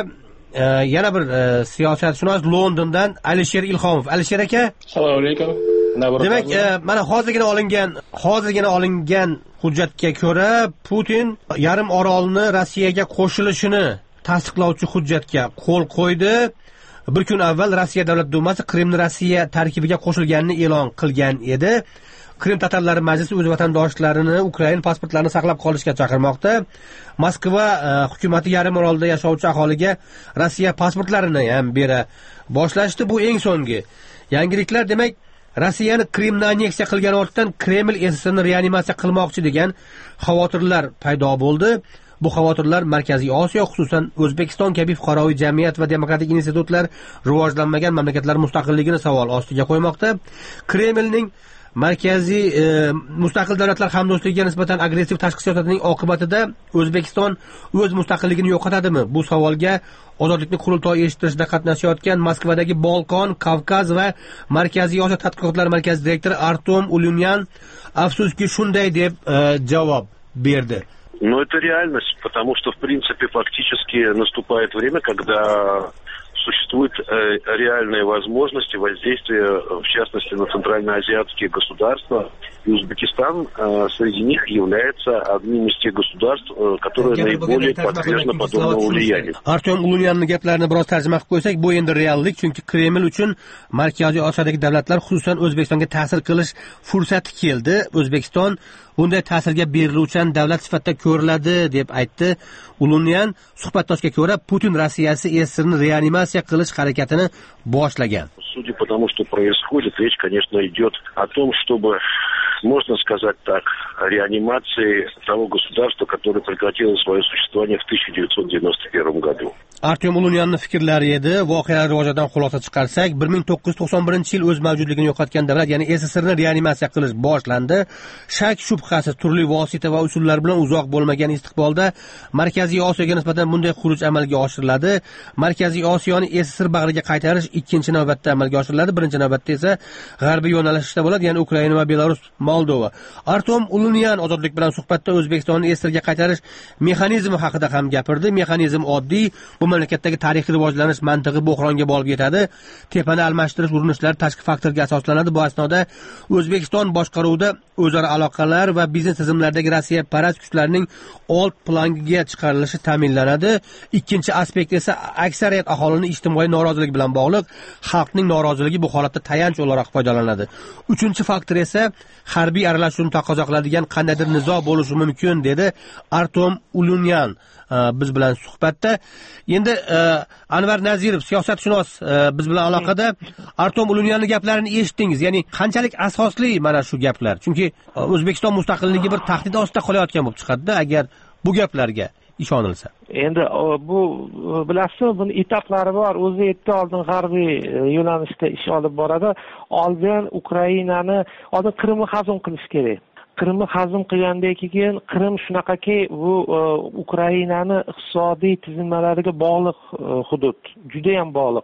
yana bir siyosatshunos Londondan Alisher Ilhomov. Alisher aka, assalomu alaykum. Demak, mana hozirgina olingan, hozirgina olingan hujjatga ko'ra Putin yarim orolni Rossiyaga qo'shilishini tasdiqlovchi hujjatga qo'l qo'ydi. Bir kun avval Rossiya Davlat dumasi Qrimni Rossiya tarkibiga qo'shilganini e'lon qilgan edi. Qrim tatarlari majlisi o'z vatandoshlarini Ukraina pasportlarini saqlab qolishga chaqirmoqda. Moskva hukumatı yarim orolda yashovchi aholiga Rossiya pasportlarini ham bera boshlashdi. Bu eng so'nggi yangiliklar. Demak, Rossiyani Qrimni anneksiya qilgani ortidan Kreml SSRni reanimatsiya qilmoqchi degan xavotirlar paydo bo'ldi. Bu xavotirlar Markaziy Osiyo, xususan O'zbekiston kabi fuqaroviy jamiyat va demokratik institutlar rivojlanmagan mamlakatlar mustaqilligini savol ostiga qo'ymoqda. Kremlning markaziy e, mustaqil davlatlar hamdo'stligiga nisbatan agressiv tashqi siyosatining oqibatida O'zbekiston o'z mustaqilligini yo'qotadimi? Bu savolga ozodlikni qurultoy eshittirishda qatnashayotgan Moskvadagi Bolqon, Kavkaz va Markaziy Osiyo tadqiqotlar markazi direktori Artom Ulunyan afsuski shunday deb e, javob berdi. Но это реальность, потому что, в принципе, фактически наступает время, когда существуют э, реальные возможности воздействия, в частности, на центральноазиатские государства. И Узбекистан э, среди них является одним из тех государств, э, которые наиболее подвержены подобному влиянию. Artyom Ulunyanning gaplarini biroz tarjima qilib qo'ysak, bu endi reallik, chunki Kreml uchun Markaziy Osiyodagi davlatlar, xususan O'zbekistonga ta'sir qilish fursati keldi. O'zbekiston bunday ta'sirga beriluvchan davlat sifatida ko'riladi deb aytdi Ulunyan. Suhbatdoshga ko'ra, Putin Rossiyasi SSRni reanimatsiya qilish harakatini boshlagan. Судя по тому, что происходит, речь, конечно, идет о том, чтобы, можно сказать так, реанимации того государства, которое прекратило свое существование в тысяча девятьсот девяносто первом году. Artyom Ulunyanning fikrlari edi. Voqealar rivojidan xulosa chiqarsak, bir ming to'qqiz yuz to'qson birinchi yil o'z mavjudligini yo'qotgan davlat, ya'ni SSRni reanimatsiya qilish boshlandi. Shak shubhasiz turli vosita va usullar bilan uzoq bo'lmagan istiqbolda Markaziy Osiyoga nisbatan bunday xuruj amalga oshiriladi. Markaziy Osiyoni SSR bag'riga qaytarish ikkinchi navbatda amalga oshiriladi. Birinchi navbatda esa g'arbiy yo'nalishda bo'ladi, ya'ni Ukraina va Belarus, Moldova. Artom Ulunyan ozodlik bilan suhbatda O'zbekistonni SSRga qaytarish mexanizmi haqida ham gapirdi. Mexanizm oddiy. Bu mamlakatdagi tarixiy rivojlanish mantig'i bo'hronga borib yetadi. Tepani almashtirish urinishlari tashqi faktorga asoslanadi. Bu asnoda O'zbekiston boshqaruvida o'zaro aloqalar va biznes tizimlaridagi Rossiya parast kuchlarning old planga chiqarilishi ta'minlanadi. Ikkinchi aspekt esa aksariyat aholining ijtimoiy noroziligi bilan bog'liq. Xalqning noroziligi bu holatda tayanch o'laroq foydalanadi. Uchinchi faktor esa harbiy aralashuvni taqozo qiladigan qandaydir nizo bo'lishi mumkin, dedi Artom Ulunyan biz bilan suhbatda. Endi Anvar Nazirov, siyosatshunos, biz bilan aloqada. Artom Ulunyanning gaplarini eshitdingiz. Ya'ni qanchalik asosli mana shu gaplar? Chunki O'zbekiston mustaqilligi bir tahdid ostida qolayotgan bo'lib chiqadi agar bu gaplarga ishonilsa. Endi bu bilasizmi, buni etaplari bor. O'zi yerda oldin g'arbiy yo'nalishda ish olib boradi. Oldin Ukrainani, oldin Qrimni hazm qilish kerak. Qrimni hazm qilgandan keyin Qrim shunaqaki, bu Ukrainani iqtisodiy tizimlariga bog'liq hudud, juda ham bog'liq.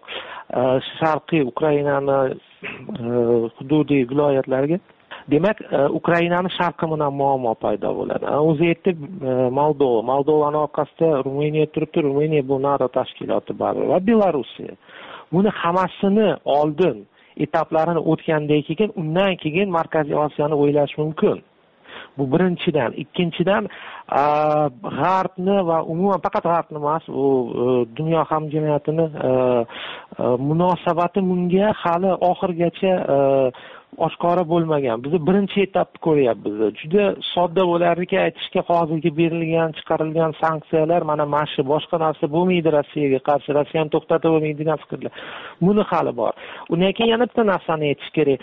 Sharqiy Ukrainani hududiy viloyatlariga. Demak, Ukrainani sharqi bilan muammo paydo bo'ladi. O'zi yerda Moldova, Moldovaning orqasida Ruminiya turibdi. Ruminiya bu NATO tashkiloti bor va Belorussiya. Buni hammasini oldin etaplarini o'tgandan keyin undan keyin Markaziy Osiyoni o'ylash mumkin. Bu birinchidan. Ikkinchidan, g'arbni va umuman faqat g'arbni emas, u dunyo hamjamiyatini munosabati bunga hali oxirgacha oshkora bo'lmagan. Biz birinchi etapni ko'ryapmiz. Juda sodda bo'lardi-ki, aytishga hozirgi berilgan, chiqarilgan sanksiyalar mana mana shu boshqa narsa bo'lmaydi Rossiyaga qarshi, Rossiyani to'xtatib bo'lmaydi degan fikrlar. Buni hali bor. Undan keyin yana bitta narsani aytish kerak.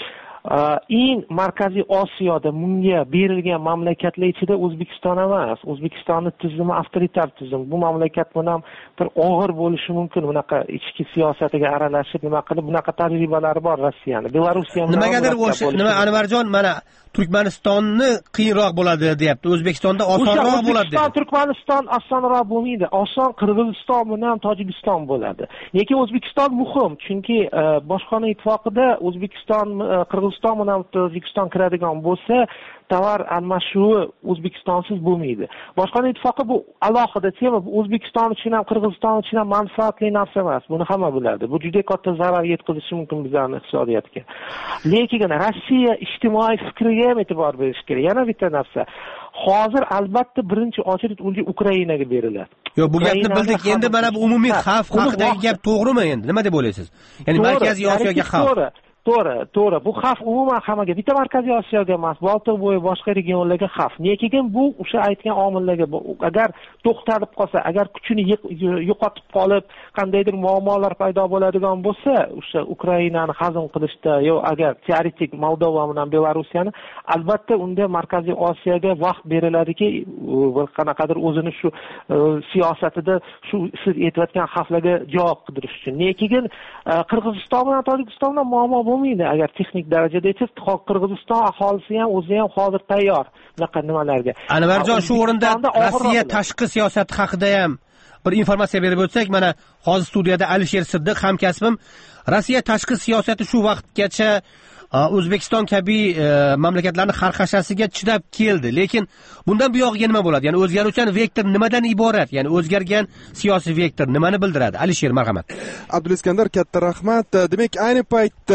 Eng Markaziy Osiyoda bunga berilgan mamlakatlar ichida O'zbekiston emas. O'zbekistonning tizimi avtoritar tizim. Bu mamlakat bilan bir og'ir bo'lishi mumkin. Bunaqa ichki siyosatiga aralashib, nima qilib, bunaqa tajribalari bor Rossiyani. Belorussiya ham nimagadir o'sha nima Anvarjon mana Turkmanistonni qiyinroq bo'ladi deyapti. O'zbekistonda osonroq bo'ladi. O'zbekiston, Turkmaniston osonroq bo'lmaydi. Oson Qirg'iziston bilan Tojikiston bo'ladi. Lekin O'zbekiston muhim, chunki Boshqona ittifoqida O'zbekiston, Qirg'iziston bilan Tojikiston kiradigan bo'lsa, tovar almashuvi O'zbekistonsiz bo'lmaydi. Boshqona ittifoqi bu alohida tema, bu O'zbekiston uchun ham Qirg'iziston uchun ham manfaatli narsa emas. Buni hamma biladi. Bu juda katta zarar yetkazishi mumkin bizning iqtisodiyotga. Lekin Rossiya ijtimoiy fikriga ham e'tibor berish kerak. Yana bitta narsa. Hozir albatta birinchi ochilib unga Ukrainaga beriladi. Yo'q, bu gapni bildik. Endi mana bu umumiy xavf haqidagi gap to'g'rimi endi? Nima deb o'ylaysiz? Ya'ni Markaziy Osiyoga xavf. To'g'ri, to'g'ri. Bu xavf umuman hammaga, bitta Markaziy Osiyoga emas, Boltiq bo'yi boshqa regionlarga xavf. Lekin bu o'sha aytgan omillarga, agar to'xtalib qolsa, agar kuchini yo'qotib qolib, qandaydir muammolar paydo bo'ladigan bo'lsa, o'sha Ukrainani hazm qilishda, yo agar teoretik Moldova bilan Belarusiyani, albatta unda Markaziy Osiyoga vaqt beriladiki, bir qanaqadir o'zini shu siyosatida shu siz aytayotgan xavflarga javob qidirish uchun. Lekin Qirg'iziston bilan Tojikiston bilan muammo bo'lmaydi. Agar texnik darajada aytsak, Qirg'iziston aholisi ham o'zi ham hozir tayyor bunaqa nimalarga. Anvarjon, shu o'rinda Rossiya tashqi siyosati haqida ham bir informatsiya berib o'tsak, mana hozir studiyada Alisher Siddiq hamkasbim, Rossiya tashqi siyosati shu vaqtgacha O'zbekiston kabi mamlakatlarning xarxashasiga chidab keldi. Lekin bundan buyog'iga nima bo'ladi? Ya'ni o'zgaruvchan vektor nimadan iborat? Ya'ni o'zgargan siyosiy vektor nimani bildiradi? Alisher, marhamat. Abduliskandar, katta rahmat. Demak, ayni paytda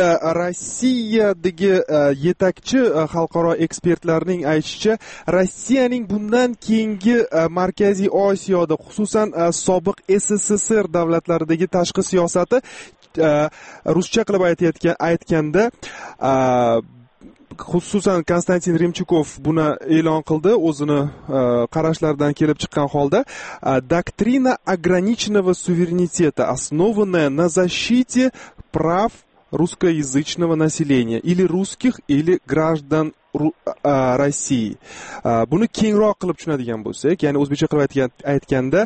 Rossiyadagi yetakchi xalqaro ekspertlarning aytishicha, Rossiyaning bundan keyingi Markaziy Osiyoda, xususan sobiq S S S R davlatlaridagi tashqi siyosati ruscha qilib aytayotgan aytganda xususan Konstantin Rimchukov buni e'lon qildi, o'zini qarashlaridan kelib chiqqan holda. Doktrina ограниченного суверенитета, основанная на защите прав русскоязычного населения или русских, или граждан Rossiya. Buni kengroq qilib tushunadigan bo'lsak, ya'ni o'zbekcha qilib aytganda,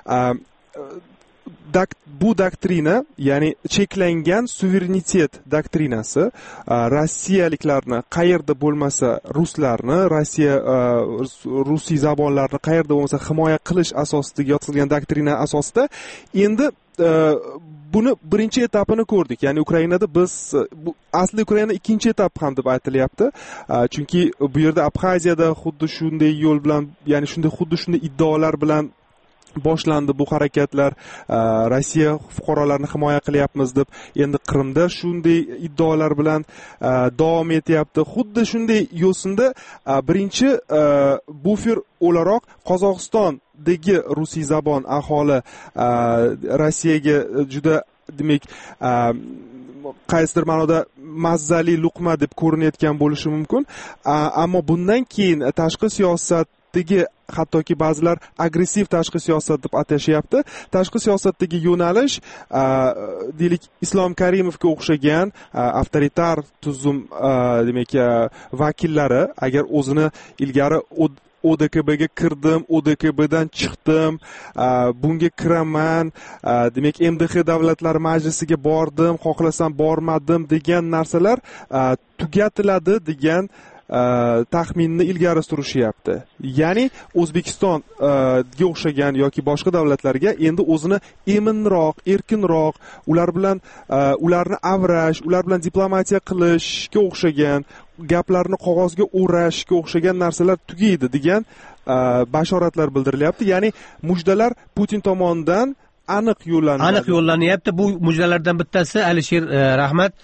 bu doktrina, ya'ni cheklangan suverenitet doktrinasi rossiyaliklarni qayerda bo'lmasa ruslarni, Rossiya rusiy zabonlarni qayerda bo'lmasa himoya qilish asosiga yotqizilgan doktrina asosida endi buni birinchi etapini ko'rdik. Ya'ni Ukrainada biz asli Ukraina ikkinchi etap ham deb aytilyapti. Chunki bu yerda Abxaziyada xuddi shunday yo'l bilan, ya'ni shunday xuddi shunday iddaolar bilan boshlandi bu harakatlar. Rossiya fuqarolarini himoya qilyapmiz deb, endi Qrimda shunday iddaolar bilan davom etyapti. Xuddi shunday yo'sinda birinchi bufer o'laroq Qozog'istondagi rusiy zabon aholi Rossiyaga juda, demak, qaysidir ma'noda mazzali luqma deb ko'rinayotgan bo'lishi mumkin. Ammo bundan keyin tashqi siyosat dagi, hattoki ba'zilar agressiv tashqi siyosat deb atashyapti. Tashqi siyosatdagi yo'nalish, deylik, Islom Karimovga o'xshagan avtoritar tuzum, demak, vakillari agar o'zini ilgari O D K Bga kirdim, O D K Bdan chiqdim, bunga kiraman, demak M D X davlatlar majlisiga bordim, xohlasam bormadim degan narsalar tugatiladi degan taxminni ilgari surishyapti. Ya'ni O'zbekistonga o'xshagan yoki boshqa davlatlarga endi o'zini eminroq, erkinroq, ular bilan ularni avrash, ular bilan diplomatiya qilishga o'xshagan, gaplarni qog'ozga o'rashga o'xshagan narsalar tugaydi degan bashoratlar bildirilyapti. Ya'ni mujdalar Putin tomonidan aniq yo'llanyapti. Aniq yo'llanyapti. Bu mujdalardan bittasi, Alisher, rahmat,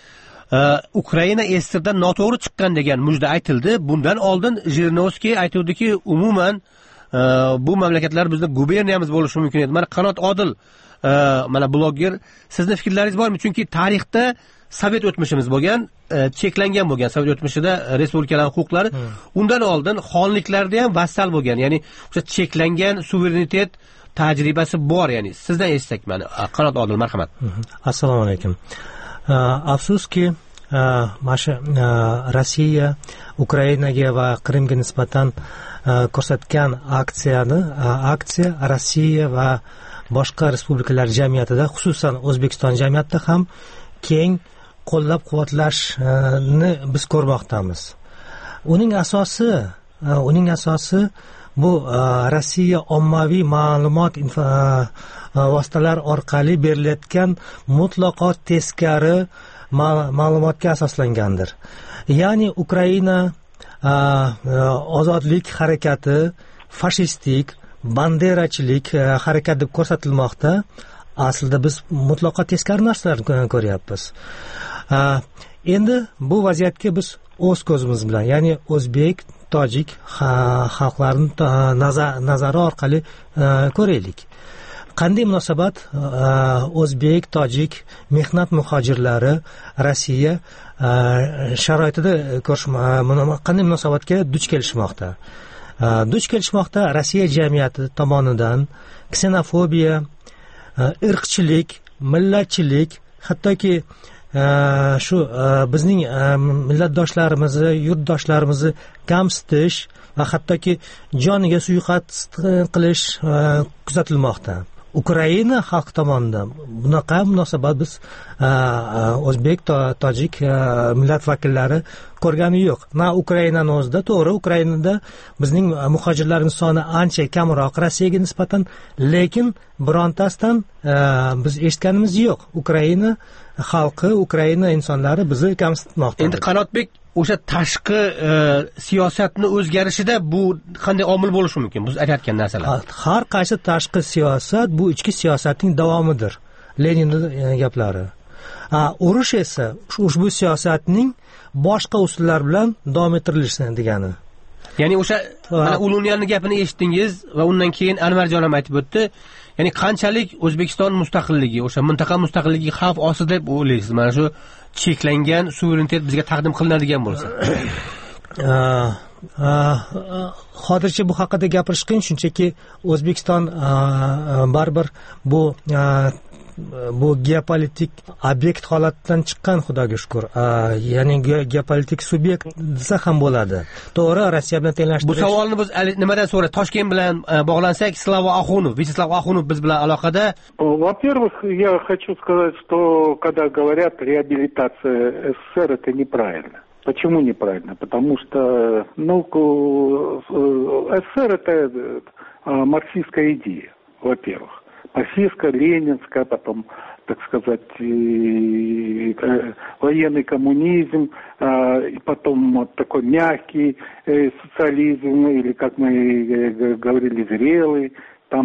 Ukraina SSRdan noto'g'ri chiqqan degan mujda aytildi. Bundan oldin Jirinovskiy aytuvdiki, umuman bu mamlakatlar bizning guberniyamiz bo'lishi mumkin edi. Mana Qanot Odil mana blogger, sizni fikrlaringiz bormi? Chunki tarixda sovet o'tmishimiz bo'lgan, cheklangan bo'lgan sovet o'tmishida respublikalar huquqlari, undan oldin xonliklarda ham vassal bo'lgan. Ya'ni o'sha cheklangan suverenitet tajribasi bor. Ya'ni sizdan eshitsak, mana Qanot Odil, marhamat. Assalomu alaykum. Afsuski, mana shu Rossiya Ukrainaga va Qrimga nisbatan ko'rsatgan aksiyani, aksiya Rossiya va boshqa respublikalar jamiyatida, xususan O'zbekiston jamiyatida ham keng qo'llab-quvvatlashni biz ko'rmoqdamiz. Uning asosi, uning asosi bu Rossiya ommaviy ma'lumot vositalar orqali berilayotgan mutlaqo teskari ma'lumotga asoslangandir. Ya'ni Ukraina ozodlik harakati fashistik, banderachilik harakat deb ko'rsatilmoqda. Aslida biz mutlaqo teskari narsalarni ko'ryapmiz. Endi bu vaziyatga biz o'z ko'zimiz bilan, ya'ni o'zbek, tojik xalqlarining nazari orqali ko'raylik. Qanday munosabat o'zbek, tojik mehnat muhojirlari Rossiya sharoitida qanday munosabatga duch kelishmoqda? Duch kelishmoqda Rossiya jamiyati tomonidan ksenofobiya, irqchilik, millatchilik, hattoki shu bizning millatdoshlarimizni, yurtdoshlarimizni kamsitish va hattoki joniga suiqasd qilish kuzatilmoqda. Ukraina xalq tomonidan bunaqa munosabat biz o'zbek, tojik millat vakillari ko'rgani yo'q. Na Ukrainani o'zida, to'g'ri, Ukrainada bizning muhojirlarning soni ancha kamroq Rossiyaga nisbatan, lekin birontasidan biz eshitganimiz yo'q. Ukraina xalqi, Ukraina insonlari bizni kamsitmoqda. Endi Qanotbek, o'sha tashqi siyosatni o'zgarishida bu qanday omil bo'lishi mumkin? Biz aytayotgan narsalar. Har qaysi tashqi siyosat bu ichki siyosatning davomidir. Leninning gaplari. Urush esa ushbu siyosatning boshqa usullar bilan davom ettirilishi degani. Ya'ni o'sha mana Uluniyanning gapini eshitdingiz va undan keyin Anvarjon ham aytib o'tdi. Ya'ni qanchalik O'zbekiston mustaqilligi, o'sha mintaqa mustaqilligi xavf ostida deb o'ylaysiz? Mana shu cheklangan suverenitet bizga taqdim qilinadigan bo'lsa. Hozircha bu haqida gapirish qiyin, shunchaki O'zbekiston baribir bu bu geopolitik obyekt holatidan chiqqan, Xudoga shukr. Ya'ni geopolitik subyekt desa ham bo'ladi. To'g'ri, Rossiya bilan tenglashtirish. Bu savolni biz nimadan so'ra Toshkent bilan bog'lansak, Slava Axunov, Vyacheslav Axunov biz bilan aloqada. Во-первых, я хочу сказать, что когда говорят реабилитация СССР, это неправильно. Почему неправильно? Потому что, ну, СССР это марксистская идея, во-первых. Марксистская, ленинская, потом, так сказать, военный коммунизм, и потом вот такой мягкий социализм, или, как мы говорили, зрелый, там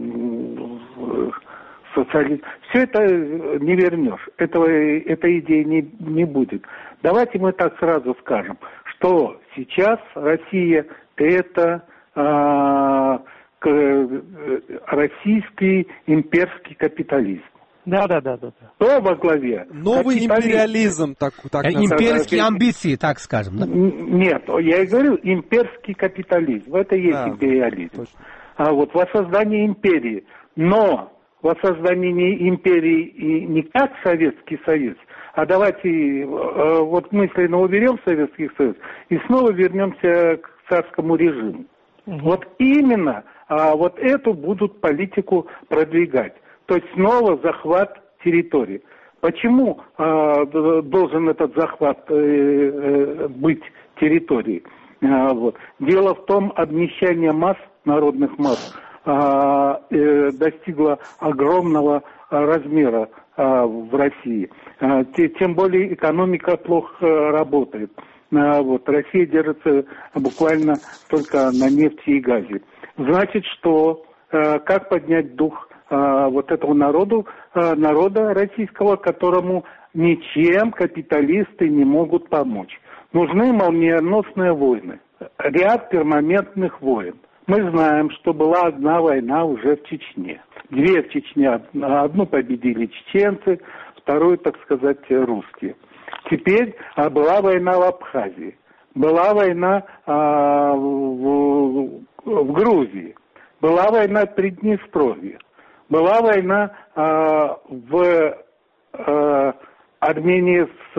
социализм. Все это не вернешь, этого, этой идеи не, не будет. Давайте мы так сразу скажем, что сейчас Россия это а, к, российский имперский капитализм. Да, да, да, да. Кто во главе? Новый империализм, так, так имперские амбиции, так скажем. Да? Нет, я и говорю, имперский капитализм. Это и есть да, империализм. А вот воссоздание империи. Но воссоздание империи и не как Советский Союз, а давайте вот мысленно уберем Советский Союз и снова вернемся к царскому режиму. Угу. Вот именно а, вот эту будут политику продвигать. То есть снова захват территории. Почему а, должен этот захват э, э, быть территорией? А, вот. Дело в том, обнищание масс, народных масс, а, э, достигло огромного размера а, в России. А, те, тем более экономика плохо работает. А, вот. Россия держится буквально только на нефти и газе. Значит, что а, как поднять дух а, вот этого народу, а, народа российского, которому ничем капиталисты не могут помочь. Нужны молниеносные войны, ряд перманентных войн. Мы знаем, что была одна война уже в Чечне. Две в Чечне. Одну победили чеченцы, вторую, так сказать, русские. Теперь а, была война в Абхазии. Была война а, в, в Грузии. Была война в Приднестровье. Была война а, в а, Армении с,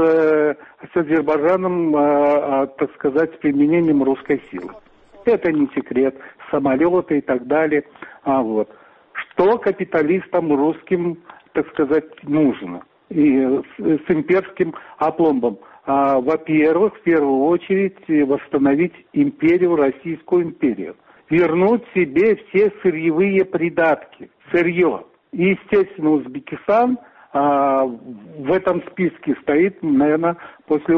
с Азербайджаном, а, а, так сказать, с применением русской силы. Это не секрет. Самолеты и так далее. А вот. Что капиталистам русским, так сказать, нужно? И с, с имперским опломбом. А, во-первых, в первую очередь, восстановить империю, Российскую империю. Вернуть себе все сырьевые придатки, сырье. И, естественно, Узбекистан а, в этом списке стоит, наверное, после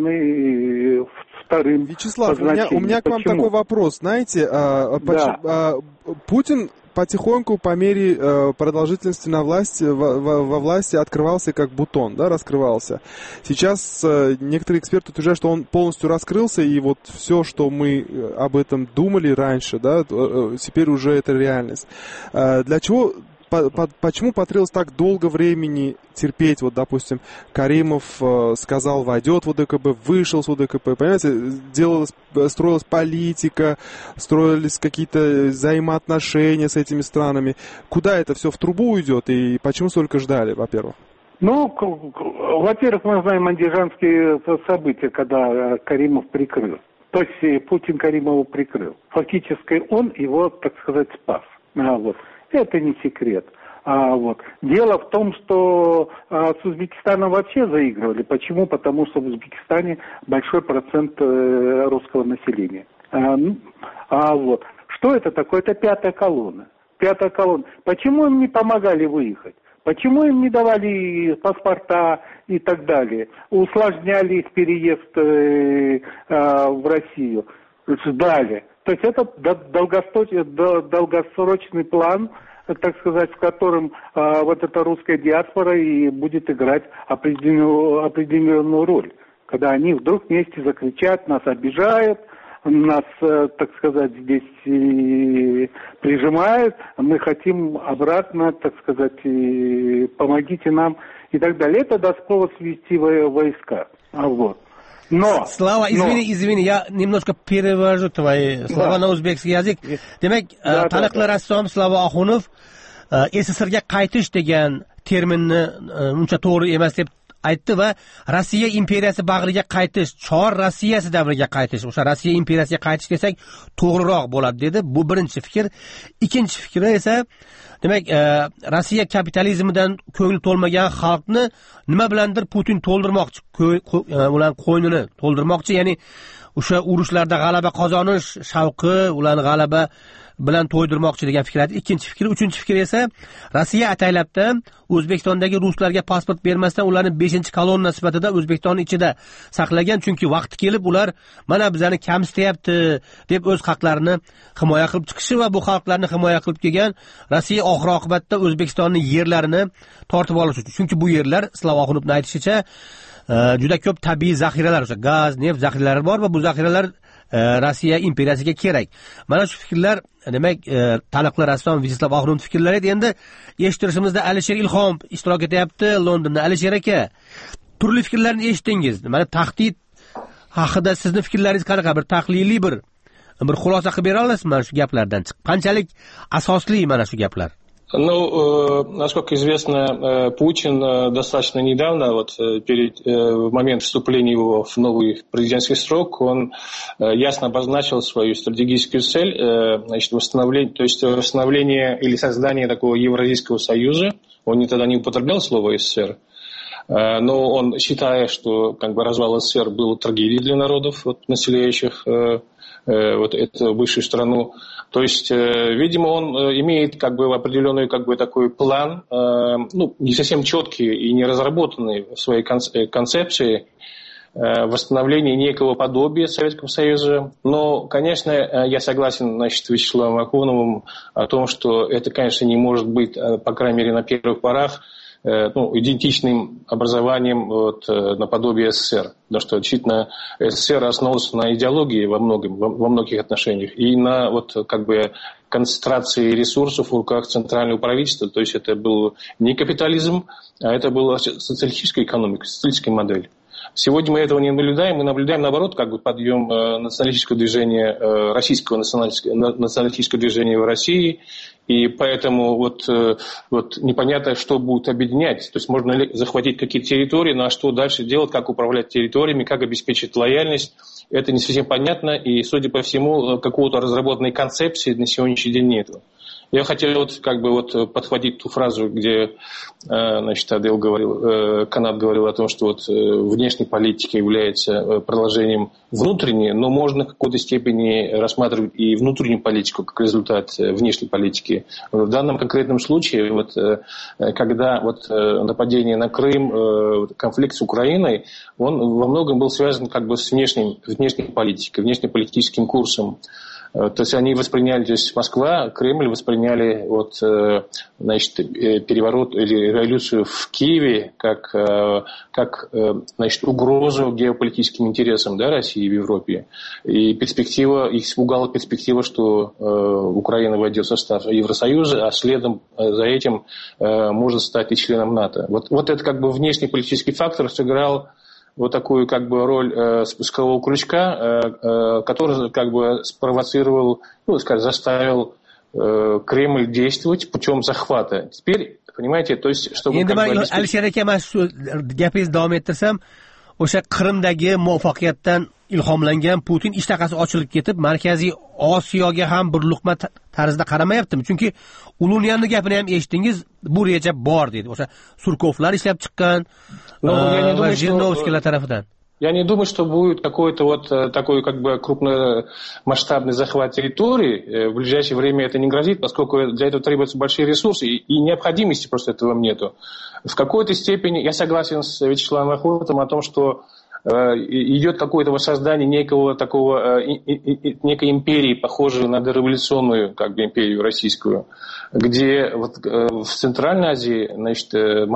Украины вторым. Вячеслав, у меня, у меня к вам такой вопрос. Знаете, а, да. а, Путин потихоньку по мере э, продолжительности на власти, во, во, во власти открывался как бутон, да, раскрывался. Сейчас э, некоторые эксперты утверждают, что он полностью раскрылся, и вот все, что мы об этом думали раньше, да, э, теперь уже это реальность. Э, для чего... По, по, почему потребовалось так долго времени терпеть? Вот, допустим, Каримов э, сказал, войдет в ОДКБ, вышел с ОДКБ, понимаете, делалась, строилась политика, строились какие-то взаимоотношения с этими странами. Куда это все в трубу уйдет и почему столько ждали, во-первых? Ну, во-первых, мы знаем андижанские события, когда Каримов прикрыл. То есть Путин Каримова прикрыл. Фактически он его, так сказать, спас. А, вот. Это не секрет. А, вот. Дело в том, что а, с Узбекистаном вообще заигрывали. Почему? Потому что в Узбекистане большой процент э, русского населения. А, а, вот. Что это такое? Это пятая колонна. Пятая колонна. Почему им не помогали выехать? Почему им не давали паспорта и так далее? Усложняли их переезд э, э, в Россию. Ждали. То есть это долгосрочный план, так сказать, в котором а, вот эта русская диаспора и будет играть определенную, определенную роль. Когда они вдруг вместе закричат, нас обижают, нас, так сказать, здесь прижимают, мы хотим обратно, так сказать, помогите нам и так далее. Это даст повод свести войска. А вот. Но, Слава, извини, но... извини, я немножко перевожу твои слова да. на узбекский язык. Demak, да, taniqli да, rassom Slava Axunov SSRga qaytish degan terminni uncha to'g'ri emas deb aytdi va Rossiya imperiyasi bag'riga qaytish, Chor Rossiyasi davriga qaytish, o'sha Rossiya imperiyasiga qaytish desak to'g'riroq bo'ladi dedi. Bu birinchi fikr. Ikkinchi fikri esa demak, Rossiya kapitalizmidan ko'ngli to'lmagan xalqni nima bilandir Putin to'ldirmoqchi, ular qo'ynini to'ldirmoqchi, ya'ni o'sha urushlarda g'alaba qozonish shavqi, ularni g'alaba bilan to'ydirmoqchi degan fikr aytdi. Ikkinchi fikr, uchinchi fikr esa Rossiya ataylabda O'zbekistondagi ruslarga pasport bermasdan ularni beshinchi kolonna sifatida O'zbekiston ichida saqlagan, chunki vaqti kelib ular mana bizani kamsityapti deb o'z haqlarini himoya qilib chiqishi va bu xalqlarni himoya qilib kelgan Rossiya oxir oqibatda O'zbekistonning yerlarini tortib olishi uchun. Chunki bu yerlar Slava Axunovning aytishicha juda ko'p tabiiy zaxiralar, o'sha gaz, neft zaxiralari bor va bu zaxiralar Rossiya imperiyasiga kerak. Mana shu fikrlar, demak, taniqli rassom Vyacheslav Axunov fikrlari edi. Endi eshittirishimizda Alisher Ilhom ishtirok etyapti Londonda. Alisher aka, turli fikrlarni eshitdingiz. Mana tahdid haqida sizni fikrlaringiz qanaqa? Bir tahliliy bir bir xulosa qilib bera olasizmi mana shu gaplardan? Qanchalik asosli mana shu gaplar? Ну, э, насколько известно, э, Путин э, достаточно недавно, вот э, перед, э, в момент вступления его в новый президентский срок, он э, ясно обозначил свою стратегическую цель, э, значит, восстановление, то есть восстановление или создание такого Евразийского союза. Он тогда не употреблял слово СССР, э, но он, считая, что как бы развал СССР был трагедией для народов, вот, населяющих э, э, вот эту бывшую страну. То есть, э, видимо, он э, имеет как бы определенный как бы такой план, э, ну, не совсем четкий и не разработанный в своей концепции э, восстановления некого подобия Советского Союза. Но, конечно, я согласен, значит, с Вячеславом Ахуновым о том, что это, конечно, не может быть, по крайней мере, на первых порах, ну, идентичным образованием вот, наподобие СССР. Потому что действительно СССР основывался на идеологии во многом, во многих отношениях и на вот, как бы, концентрации ресурсов в руках центрального правительства. То есть это был не капитализм, а это была социалистическая экономика, социалистическая модель. Сегодня мы этого не наблюдаем, мы наблюдаем, наоборот, как бы подъем э, националистического движения, э, российского националистического, националистического движения в России, и поэтому вот, э, вот непонятно, что будет объединять. То есть можно ли захватить какие-то территории, но а что дальше делать, как управлять территориями, как обеспечить лояльность, это не совсем понятно, и, судя по всему, какого-то разработанной концепции на сегодняшний день нету. Я хотел вот как бы вот подхватить ту фразу, где, значит, Адел говорил, Канат говорил о том, что вот внешняя политика является продолжением внутренней, но можно в какой-то степени рассматривать и внутреннюю политику как результат внешней политики. В данном конкретном случае, вот, когда вот нападение на Крым, конфликт с Украиной, он во многом был связан как бы с внешней, внешней политикой, внешнеполитическим курсом. То есть они восприняли, то есть Москва, Кремль восприняли вот, значит, переворот или революцию в Киеве как, как значит, угрозу геополитическим интересам, да, России в Европе. И перспектива, их испугала перспектива, что Украина войдет в состав Евросоюза, а следом за этим может стать и членом НАТО. Вот, вот это как бы внешнеполитический фактор сыграл вот такую как бы роль э, спускового крючка, э, э, который как бы спровоцировал, ну, скажем, заставил э, Кремль действовать путем захвата. Теперь, понимаете, то есть, чтобы... Endi men Alisher aka, men shu gapingizni davom ettirsam, o'sha Qrimdagi muvaffaqiyatdan ilhomlangan Putin ishtahasi ochilib ketib, Markaziy Osiyoga ham bir luqma tarzda qaramayaptimi? Chunki Ulunyanning gapini ham eshitdingiz, bu reja bor dedi. O'sha Surkovlar ishlab chiqqan va Jirinovskiylar tomonidan. Я не думаю, что будет какой-то вот такой как бы крупномасштабный захват территории. В ближайшее время это не грозит, поскольку для этого требуются большие ресурсы, и необходимости просто этого нету. В какой-то степени я согласен с Вячеславом Охотовым о том, что идет какое-то воссоздание некого такого, некой империи, похожей на дореволюционную как бы, империю российскую, где вот в Центральной Азии, значит,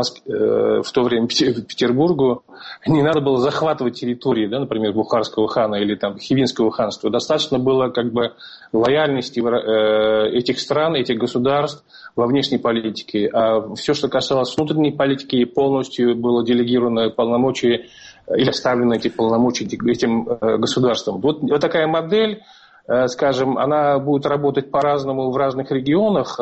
в то время Петербургу не надо было захватывать территории, да, например, Бухарского хана или там Хивинского ханства. Достаточно было как бы лояльности этих стран, этих государств во внешней политике. А все, что касалось внутренней политики, полностью было делегировано полномочия или оставлены эти полномочия этим государствам. Вот, вот такая модель, скажем, она будет работать по-разному в разных регионах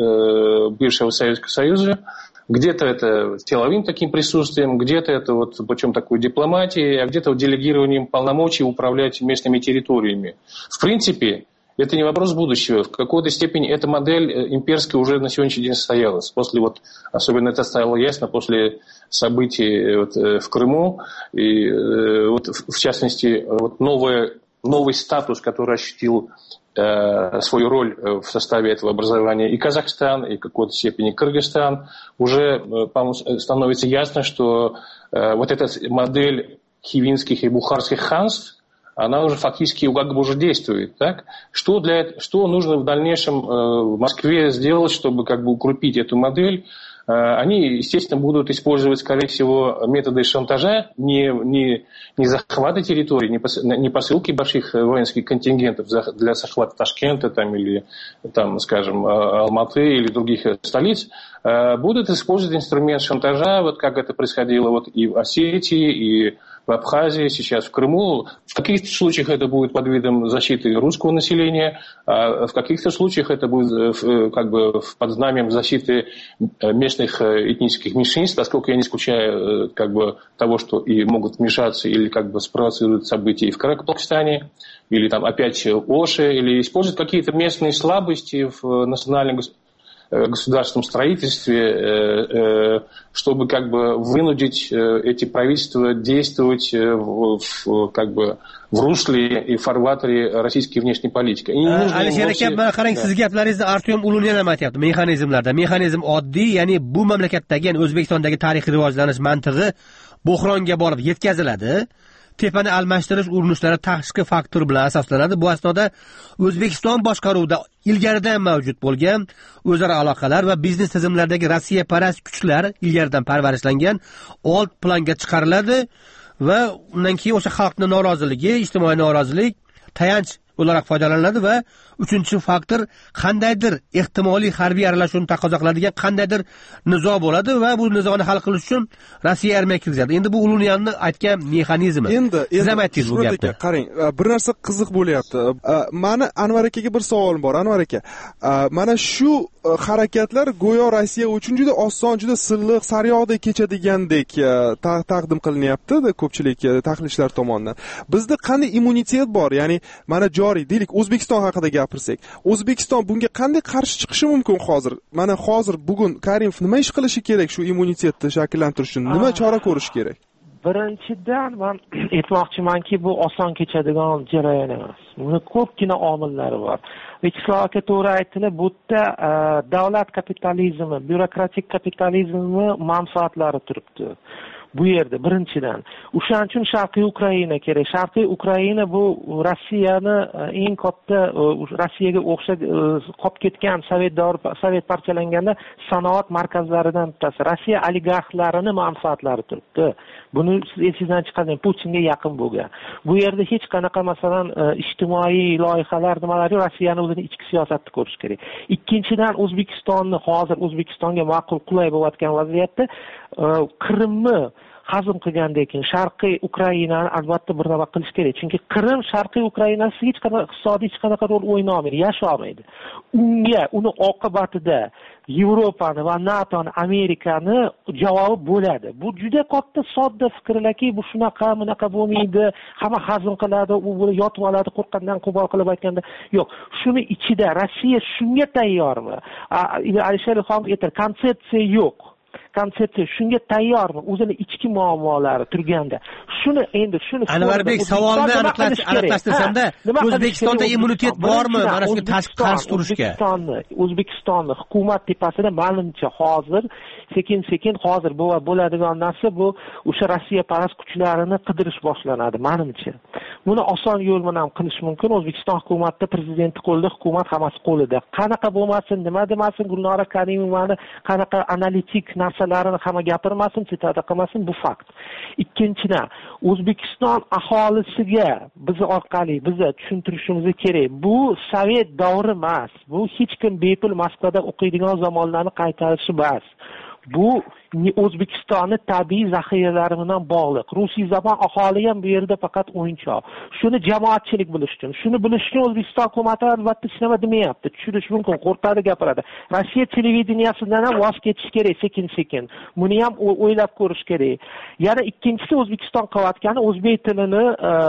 бывшего Советского Союза. Где-то это силовым таким присутствием, где-то это вот путем такой дипломатии, а где-то вот делегированием полномочий управлять местными территориями. В принципе, это не вопрос будущего. В какой-то степени эта модель имперская уже на сегодняшний день состоялась. После вот, особенно это стало ясно после событий вот, в Крыму. И вот, в частности, вот новое, новый статус, который ощутил э, свою роль в составе этого образования и Казахстан, и в какой-то степени Кыргызстан, уже э, становится ясно, что э, вот эта модель хивинских и бухарских ханств, она уже фактически как бы уже действует. Так? Что, для, что нужно в дальнейшем э, в Москве сделать, чтобы как бы укрепить эту модель? Э, они, естественно, будут использовать, скорее всего, методы шантажа, не, не, не захвата территории, не, пос, не посылки больших воинских контингентов для захвата Ташкента там, или, там, скажем, Алматы или других столиц. Э, будут использовать инструмент шантажа, вот как это происходило вот и в Осетии, и в Абхазии, сейчас в Крыму. В каких-то случаях это будет под видом защиты русского населения, а в каких-то случаях это будет как бы под знаменем защиты местных этнических меньшинств, поскольку я не исключаю как бы того, что и могут вмешаться или как бы спровоцируют события и в Каракалпакстане, или там опять Оши, или используют какие-то местные слабости в национальном государственном строительстве, чтобы как бы вынудить эти правительства действовать в, в, как бы в русле и фарватере российской внешней политики. Alisher aka, qarang, siz gaplaringizni Artyom Ulunyan ham aytyapti mexanizmlarda. Mexanizm oddiy, ya'ni bu mamlakatdagi, ya'ni O'zbekistondagi tarixiy rivojlanish mantig'i buhronga borib yetkaziladi. tepani almashtirish urinishlari tashqi faktor bilan asoslanadi. Bu asnoda O'zbekiston boshqaruvida ilgaridan mavjud bo'lgan o'zaro aloqalar va biznes tizimlaridagi Rossiya parast kuchlar ilgaridan parvarishlangan old planga chiqariladi va undan keyin o'sha xalqning noroziligi, ijtimoiy norozilik tayanch o'laroq foydalaniladi va uchinchi faktor qandaydir ehtimoliy harbiy aralashuvni taqozo qiladigan qandaydir nizo bo'ladi va bu nizoni hal qilish uchun Rossiya armiya kirgizadi. Endi bu Uluniyanni aytgan mexanizmi. Endi siz ham aytdingiz bu gapni. Qarang, bir narsa qiziq bo'lyapti. Mani Anvar akaga bir savolim bor. Anvar aka, mana shu harakatlar go'yo Rossiya uchun juda oson, juda silliq, sariyog'dek kechadigandek taqdim qilinyapti ko'pchilik tahlilchilar tomonidan. Bizda qanday immunitet bor? Ya'ni mana joriy deylik O'zbekiston haqida gapirsak, O'zbekiston bunga qanday qarshi chiqishi mumkin hozir? Mana hozir bugun Karimov nima ish qilishi kerak shu immunitetni shakllantirish uchun? Nima chora ko'rish kerak? Birinchidan men aytmoqchimanki, bu oson kechadigan jarayon emas. Buni ko'pgina omillari bor. Vyacheslav aka to'g'ri aytdilar, bu yerda davlat kapitalizmi, byurokratik kapitalizmi manfaatlari turibdi. Bu yerda birinchidan o'shaning uchun Sharqiy Ukraina kerak. Sharqiy Ukraina bu Rossiyani eng katta, Rossiyaga o'xshab qolib ketgan Sovet davri, Sovet parchalanganda sanoat markazlaridan bittasi. Rossiya oligarxlarining manfaatlari turibdi. Buni siz esingizdan chiqarmang, Putinga yaqin bo'lgan. Bu yerda hech qanaqa masalan ijtimoiy loyihalar nimalari Rossiyani o'zining ichki siyosatini ko'rish kerak. Ikkinchidan O'zbekistonni hozir O'zbekistonga ma'qul qulay bo'layotgan vaziyatda Qrimni hazm qilgandan keyin Sharqiy Ukrainani albatta bir nima qilish kerak. Chunki Qrim Sharqiy Ukrainasi hech qanaqa iqtisodiy hech qanaqa rol o'ynayolmaydi, yasholmaydi. Unga, uni oqibatida Yevropani va NATOni, Amerikani javobi bo'ladi. Bu juda katta sodda fikrlarki, bu shunaqa, bunaqa bo'lmaydi, hamma hazm qiladi, u buni yotib oladi, qo'rqqandan qo'bol qilib aytganda. Yo'q, shuni ichida Rossiya shunga tayyormi? Alisher Xon aytdi, konsepsiya yo'q. Konsepsiya shunga tayyormi? O'zini ichki muammolari turganda. Shuni endi shuni Anvarbek savolni aniqlashtirsamda, O'zbekistonda immunitet bormi mana shunga tashqi qarshi turishga? O'zbekistonni, O'zbekistonni hukumat tepasida ma'lumcha hozir sekin-sekin hozir bu bo'ladigan narsa bu o'sha Rossiya parast kuchlarini qidirish boshlanadi menimcha. Buni oson yo'l bilan qilish mumkin. O'zbekiston hukumatida prezidenti qo'lida, hukumat hammasi qo'lida. Qanaqa bo'lmasin, nima demasin, Gulnora Karimovani qanaqa analitik narsalarini hamma gapirmasin, sitada qilmasin, bu fakt. Ikkinchidan, O'zbekiston aholisiga biz orqali biz tushuntirishimiz kerak. Bu Sovet davri emas. Bu hech kim bepul Moskvada o'qiydigan zamonlarni qaytarishi emas. Bu O'zbekistonning tabiiy zaxiralari bilan bog'liq. Rusiy zabon aholi ham bu yerda faqat o'yinchoq. Shuni jamoatchilik bilish uchun, shuni bilish uchun O'zbekiston hukumati albatta hech nima demayapti. Tushunish mumkin, qo'rqadi gapiradi. Rossiya televideniyasidan ham voz kechish kerak sekin-sekin. Buni ham o'ylab ko'rish kerak. Yana ikkinchisi O'zbekiston qilayotgani o'zbek tilini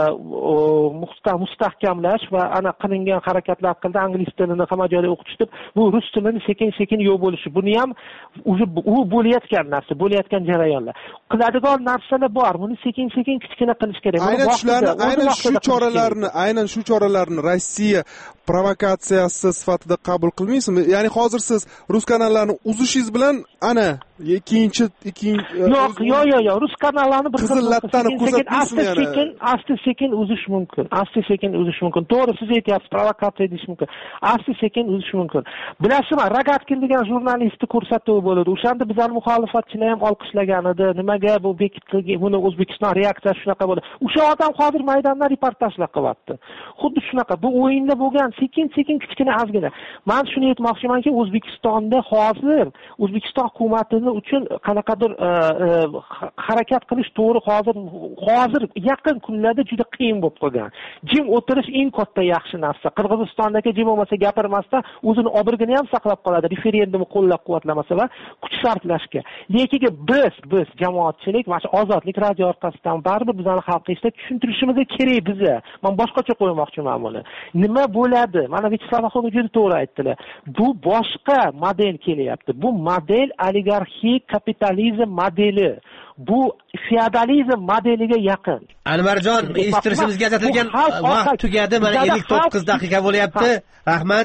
mustahkamlash va ana qilingan harakatlar qildi, ingliz tilini hamma joyda o'qitish deb, bu rus tilini sekin-sekin yo'q bo'lishi. Buni ham u bo'layotgan narsa, bo'layotgan jarayonlar. Qiladigan narsalar bor. Buni sekin-sekin kichkina qilish kerak. Aynan shularni, aynan shu choralarni, aynan shu choralarni Rossiya provokatsiyasi sifatida qabul qilmaysizmi? Ya'ni hozir siz rus kanallarni uzishingiz bilan ana ikkinchi ikkinchi yo'q, yo'q, yo'q, yo'q, rus kanallarni bir qizil lattani ko'rsatmaysizmi yana? Sekin, asta-sekin uzish mumkin. Asta-sekin uzish mumkin. To'g'ri, siz aytyapsiz, provokatsiya edish mumkin. Asta-sekin uzish mumkin. Bilasizmi, Rogatkin degan jurnalistni ko'rsatuvi bo'ladi. O'shanda bizlar muxolifatchilar ham olqishlagan edi. Nimaga bu bekitilgan, buni O'zbekiston reaksiyasi shunaqa bo'ldi. O'sha odam hozir maydonda reportajlar qilyapti. Xuddi shunaqa. Bu o'yinda bo'lgan sekin-sekin kichkina ozgina. Men shuni aytmoqchimanki, O'zbekistonda hozir O'zbekiston hukumati uchun qanaqadir harakat qilish to'g'ri hozir hozir yaqin kunlarda juda qiyin bo'lib qolgan. Jim o'tirish eng katta yaxshi narsa. Qirg'izistondagi jim bo'lmasa gapirmasdan o'zini obro'sini ham saqlab qoladi. Referendumni qo'llab-quvvatlamasa va kuch sarflashga. Lekin biz biz jamoatchilik mana shu ozodlik radio orqasidan baribir bizani xalqqa ishlab tushuntirishimiz kerak biza. Men boshqacha qo'ymoqchiman buni. Nima bo'ladi? Mana Vyacheslav Axunov juda to'g'ri aytdilar. Bu boshqa model kelyapti. Bu model oligarxik kapitalizm modeli. Bu feodalizm modeliga yaqin. Anvarjon, eshittirishimizga ajratilgan vaqt tugadi. Mana ellik to'qqiz daqiqa bo'lyapti. Rahmat.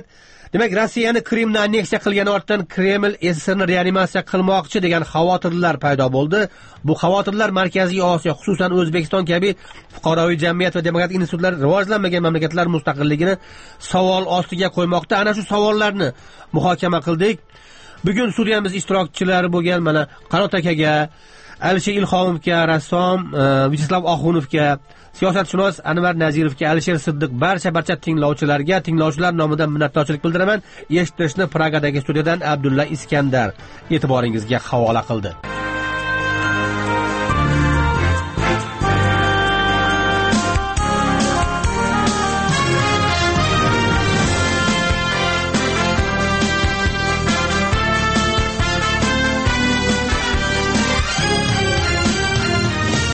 Demak, Rossiyani Qrimni anneksiya qilgani ortidan Kreml SSRni reanimatsiya qilmoqchi degan xavotirlar paydo bo'ldi. Bu xavotirlar Markaziy Osiyo, xususan O'zbekiston kabi fuqaroviy jamiyat va demokratik institutlar rivojlanmagan mamlakatlar mustaqilligini savol ostiga qo'ymoqda. Ana shu savollarni muhokama qildik. Bugun Suriyamiz ishtirokchilari bo'lgan mana Qanot akaga, Alisher Ilhomovga, rassom Vyacheslav Oxunovga, siyosatshunos Anvar Nazirovga, Alisher Siddiq, barcha barcha tinglovchilarga, tinglovchilar nomidan minnatdorchilik bildiraman. Eshittirishni Pragadagi studiyadan Abdulla Iskandar e'tiboringizga havola qildi.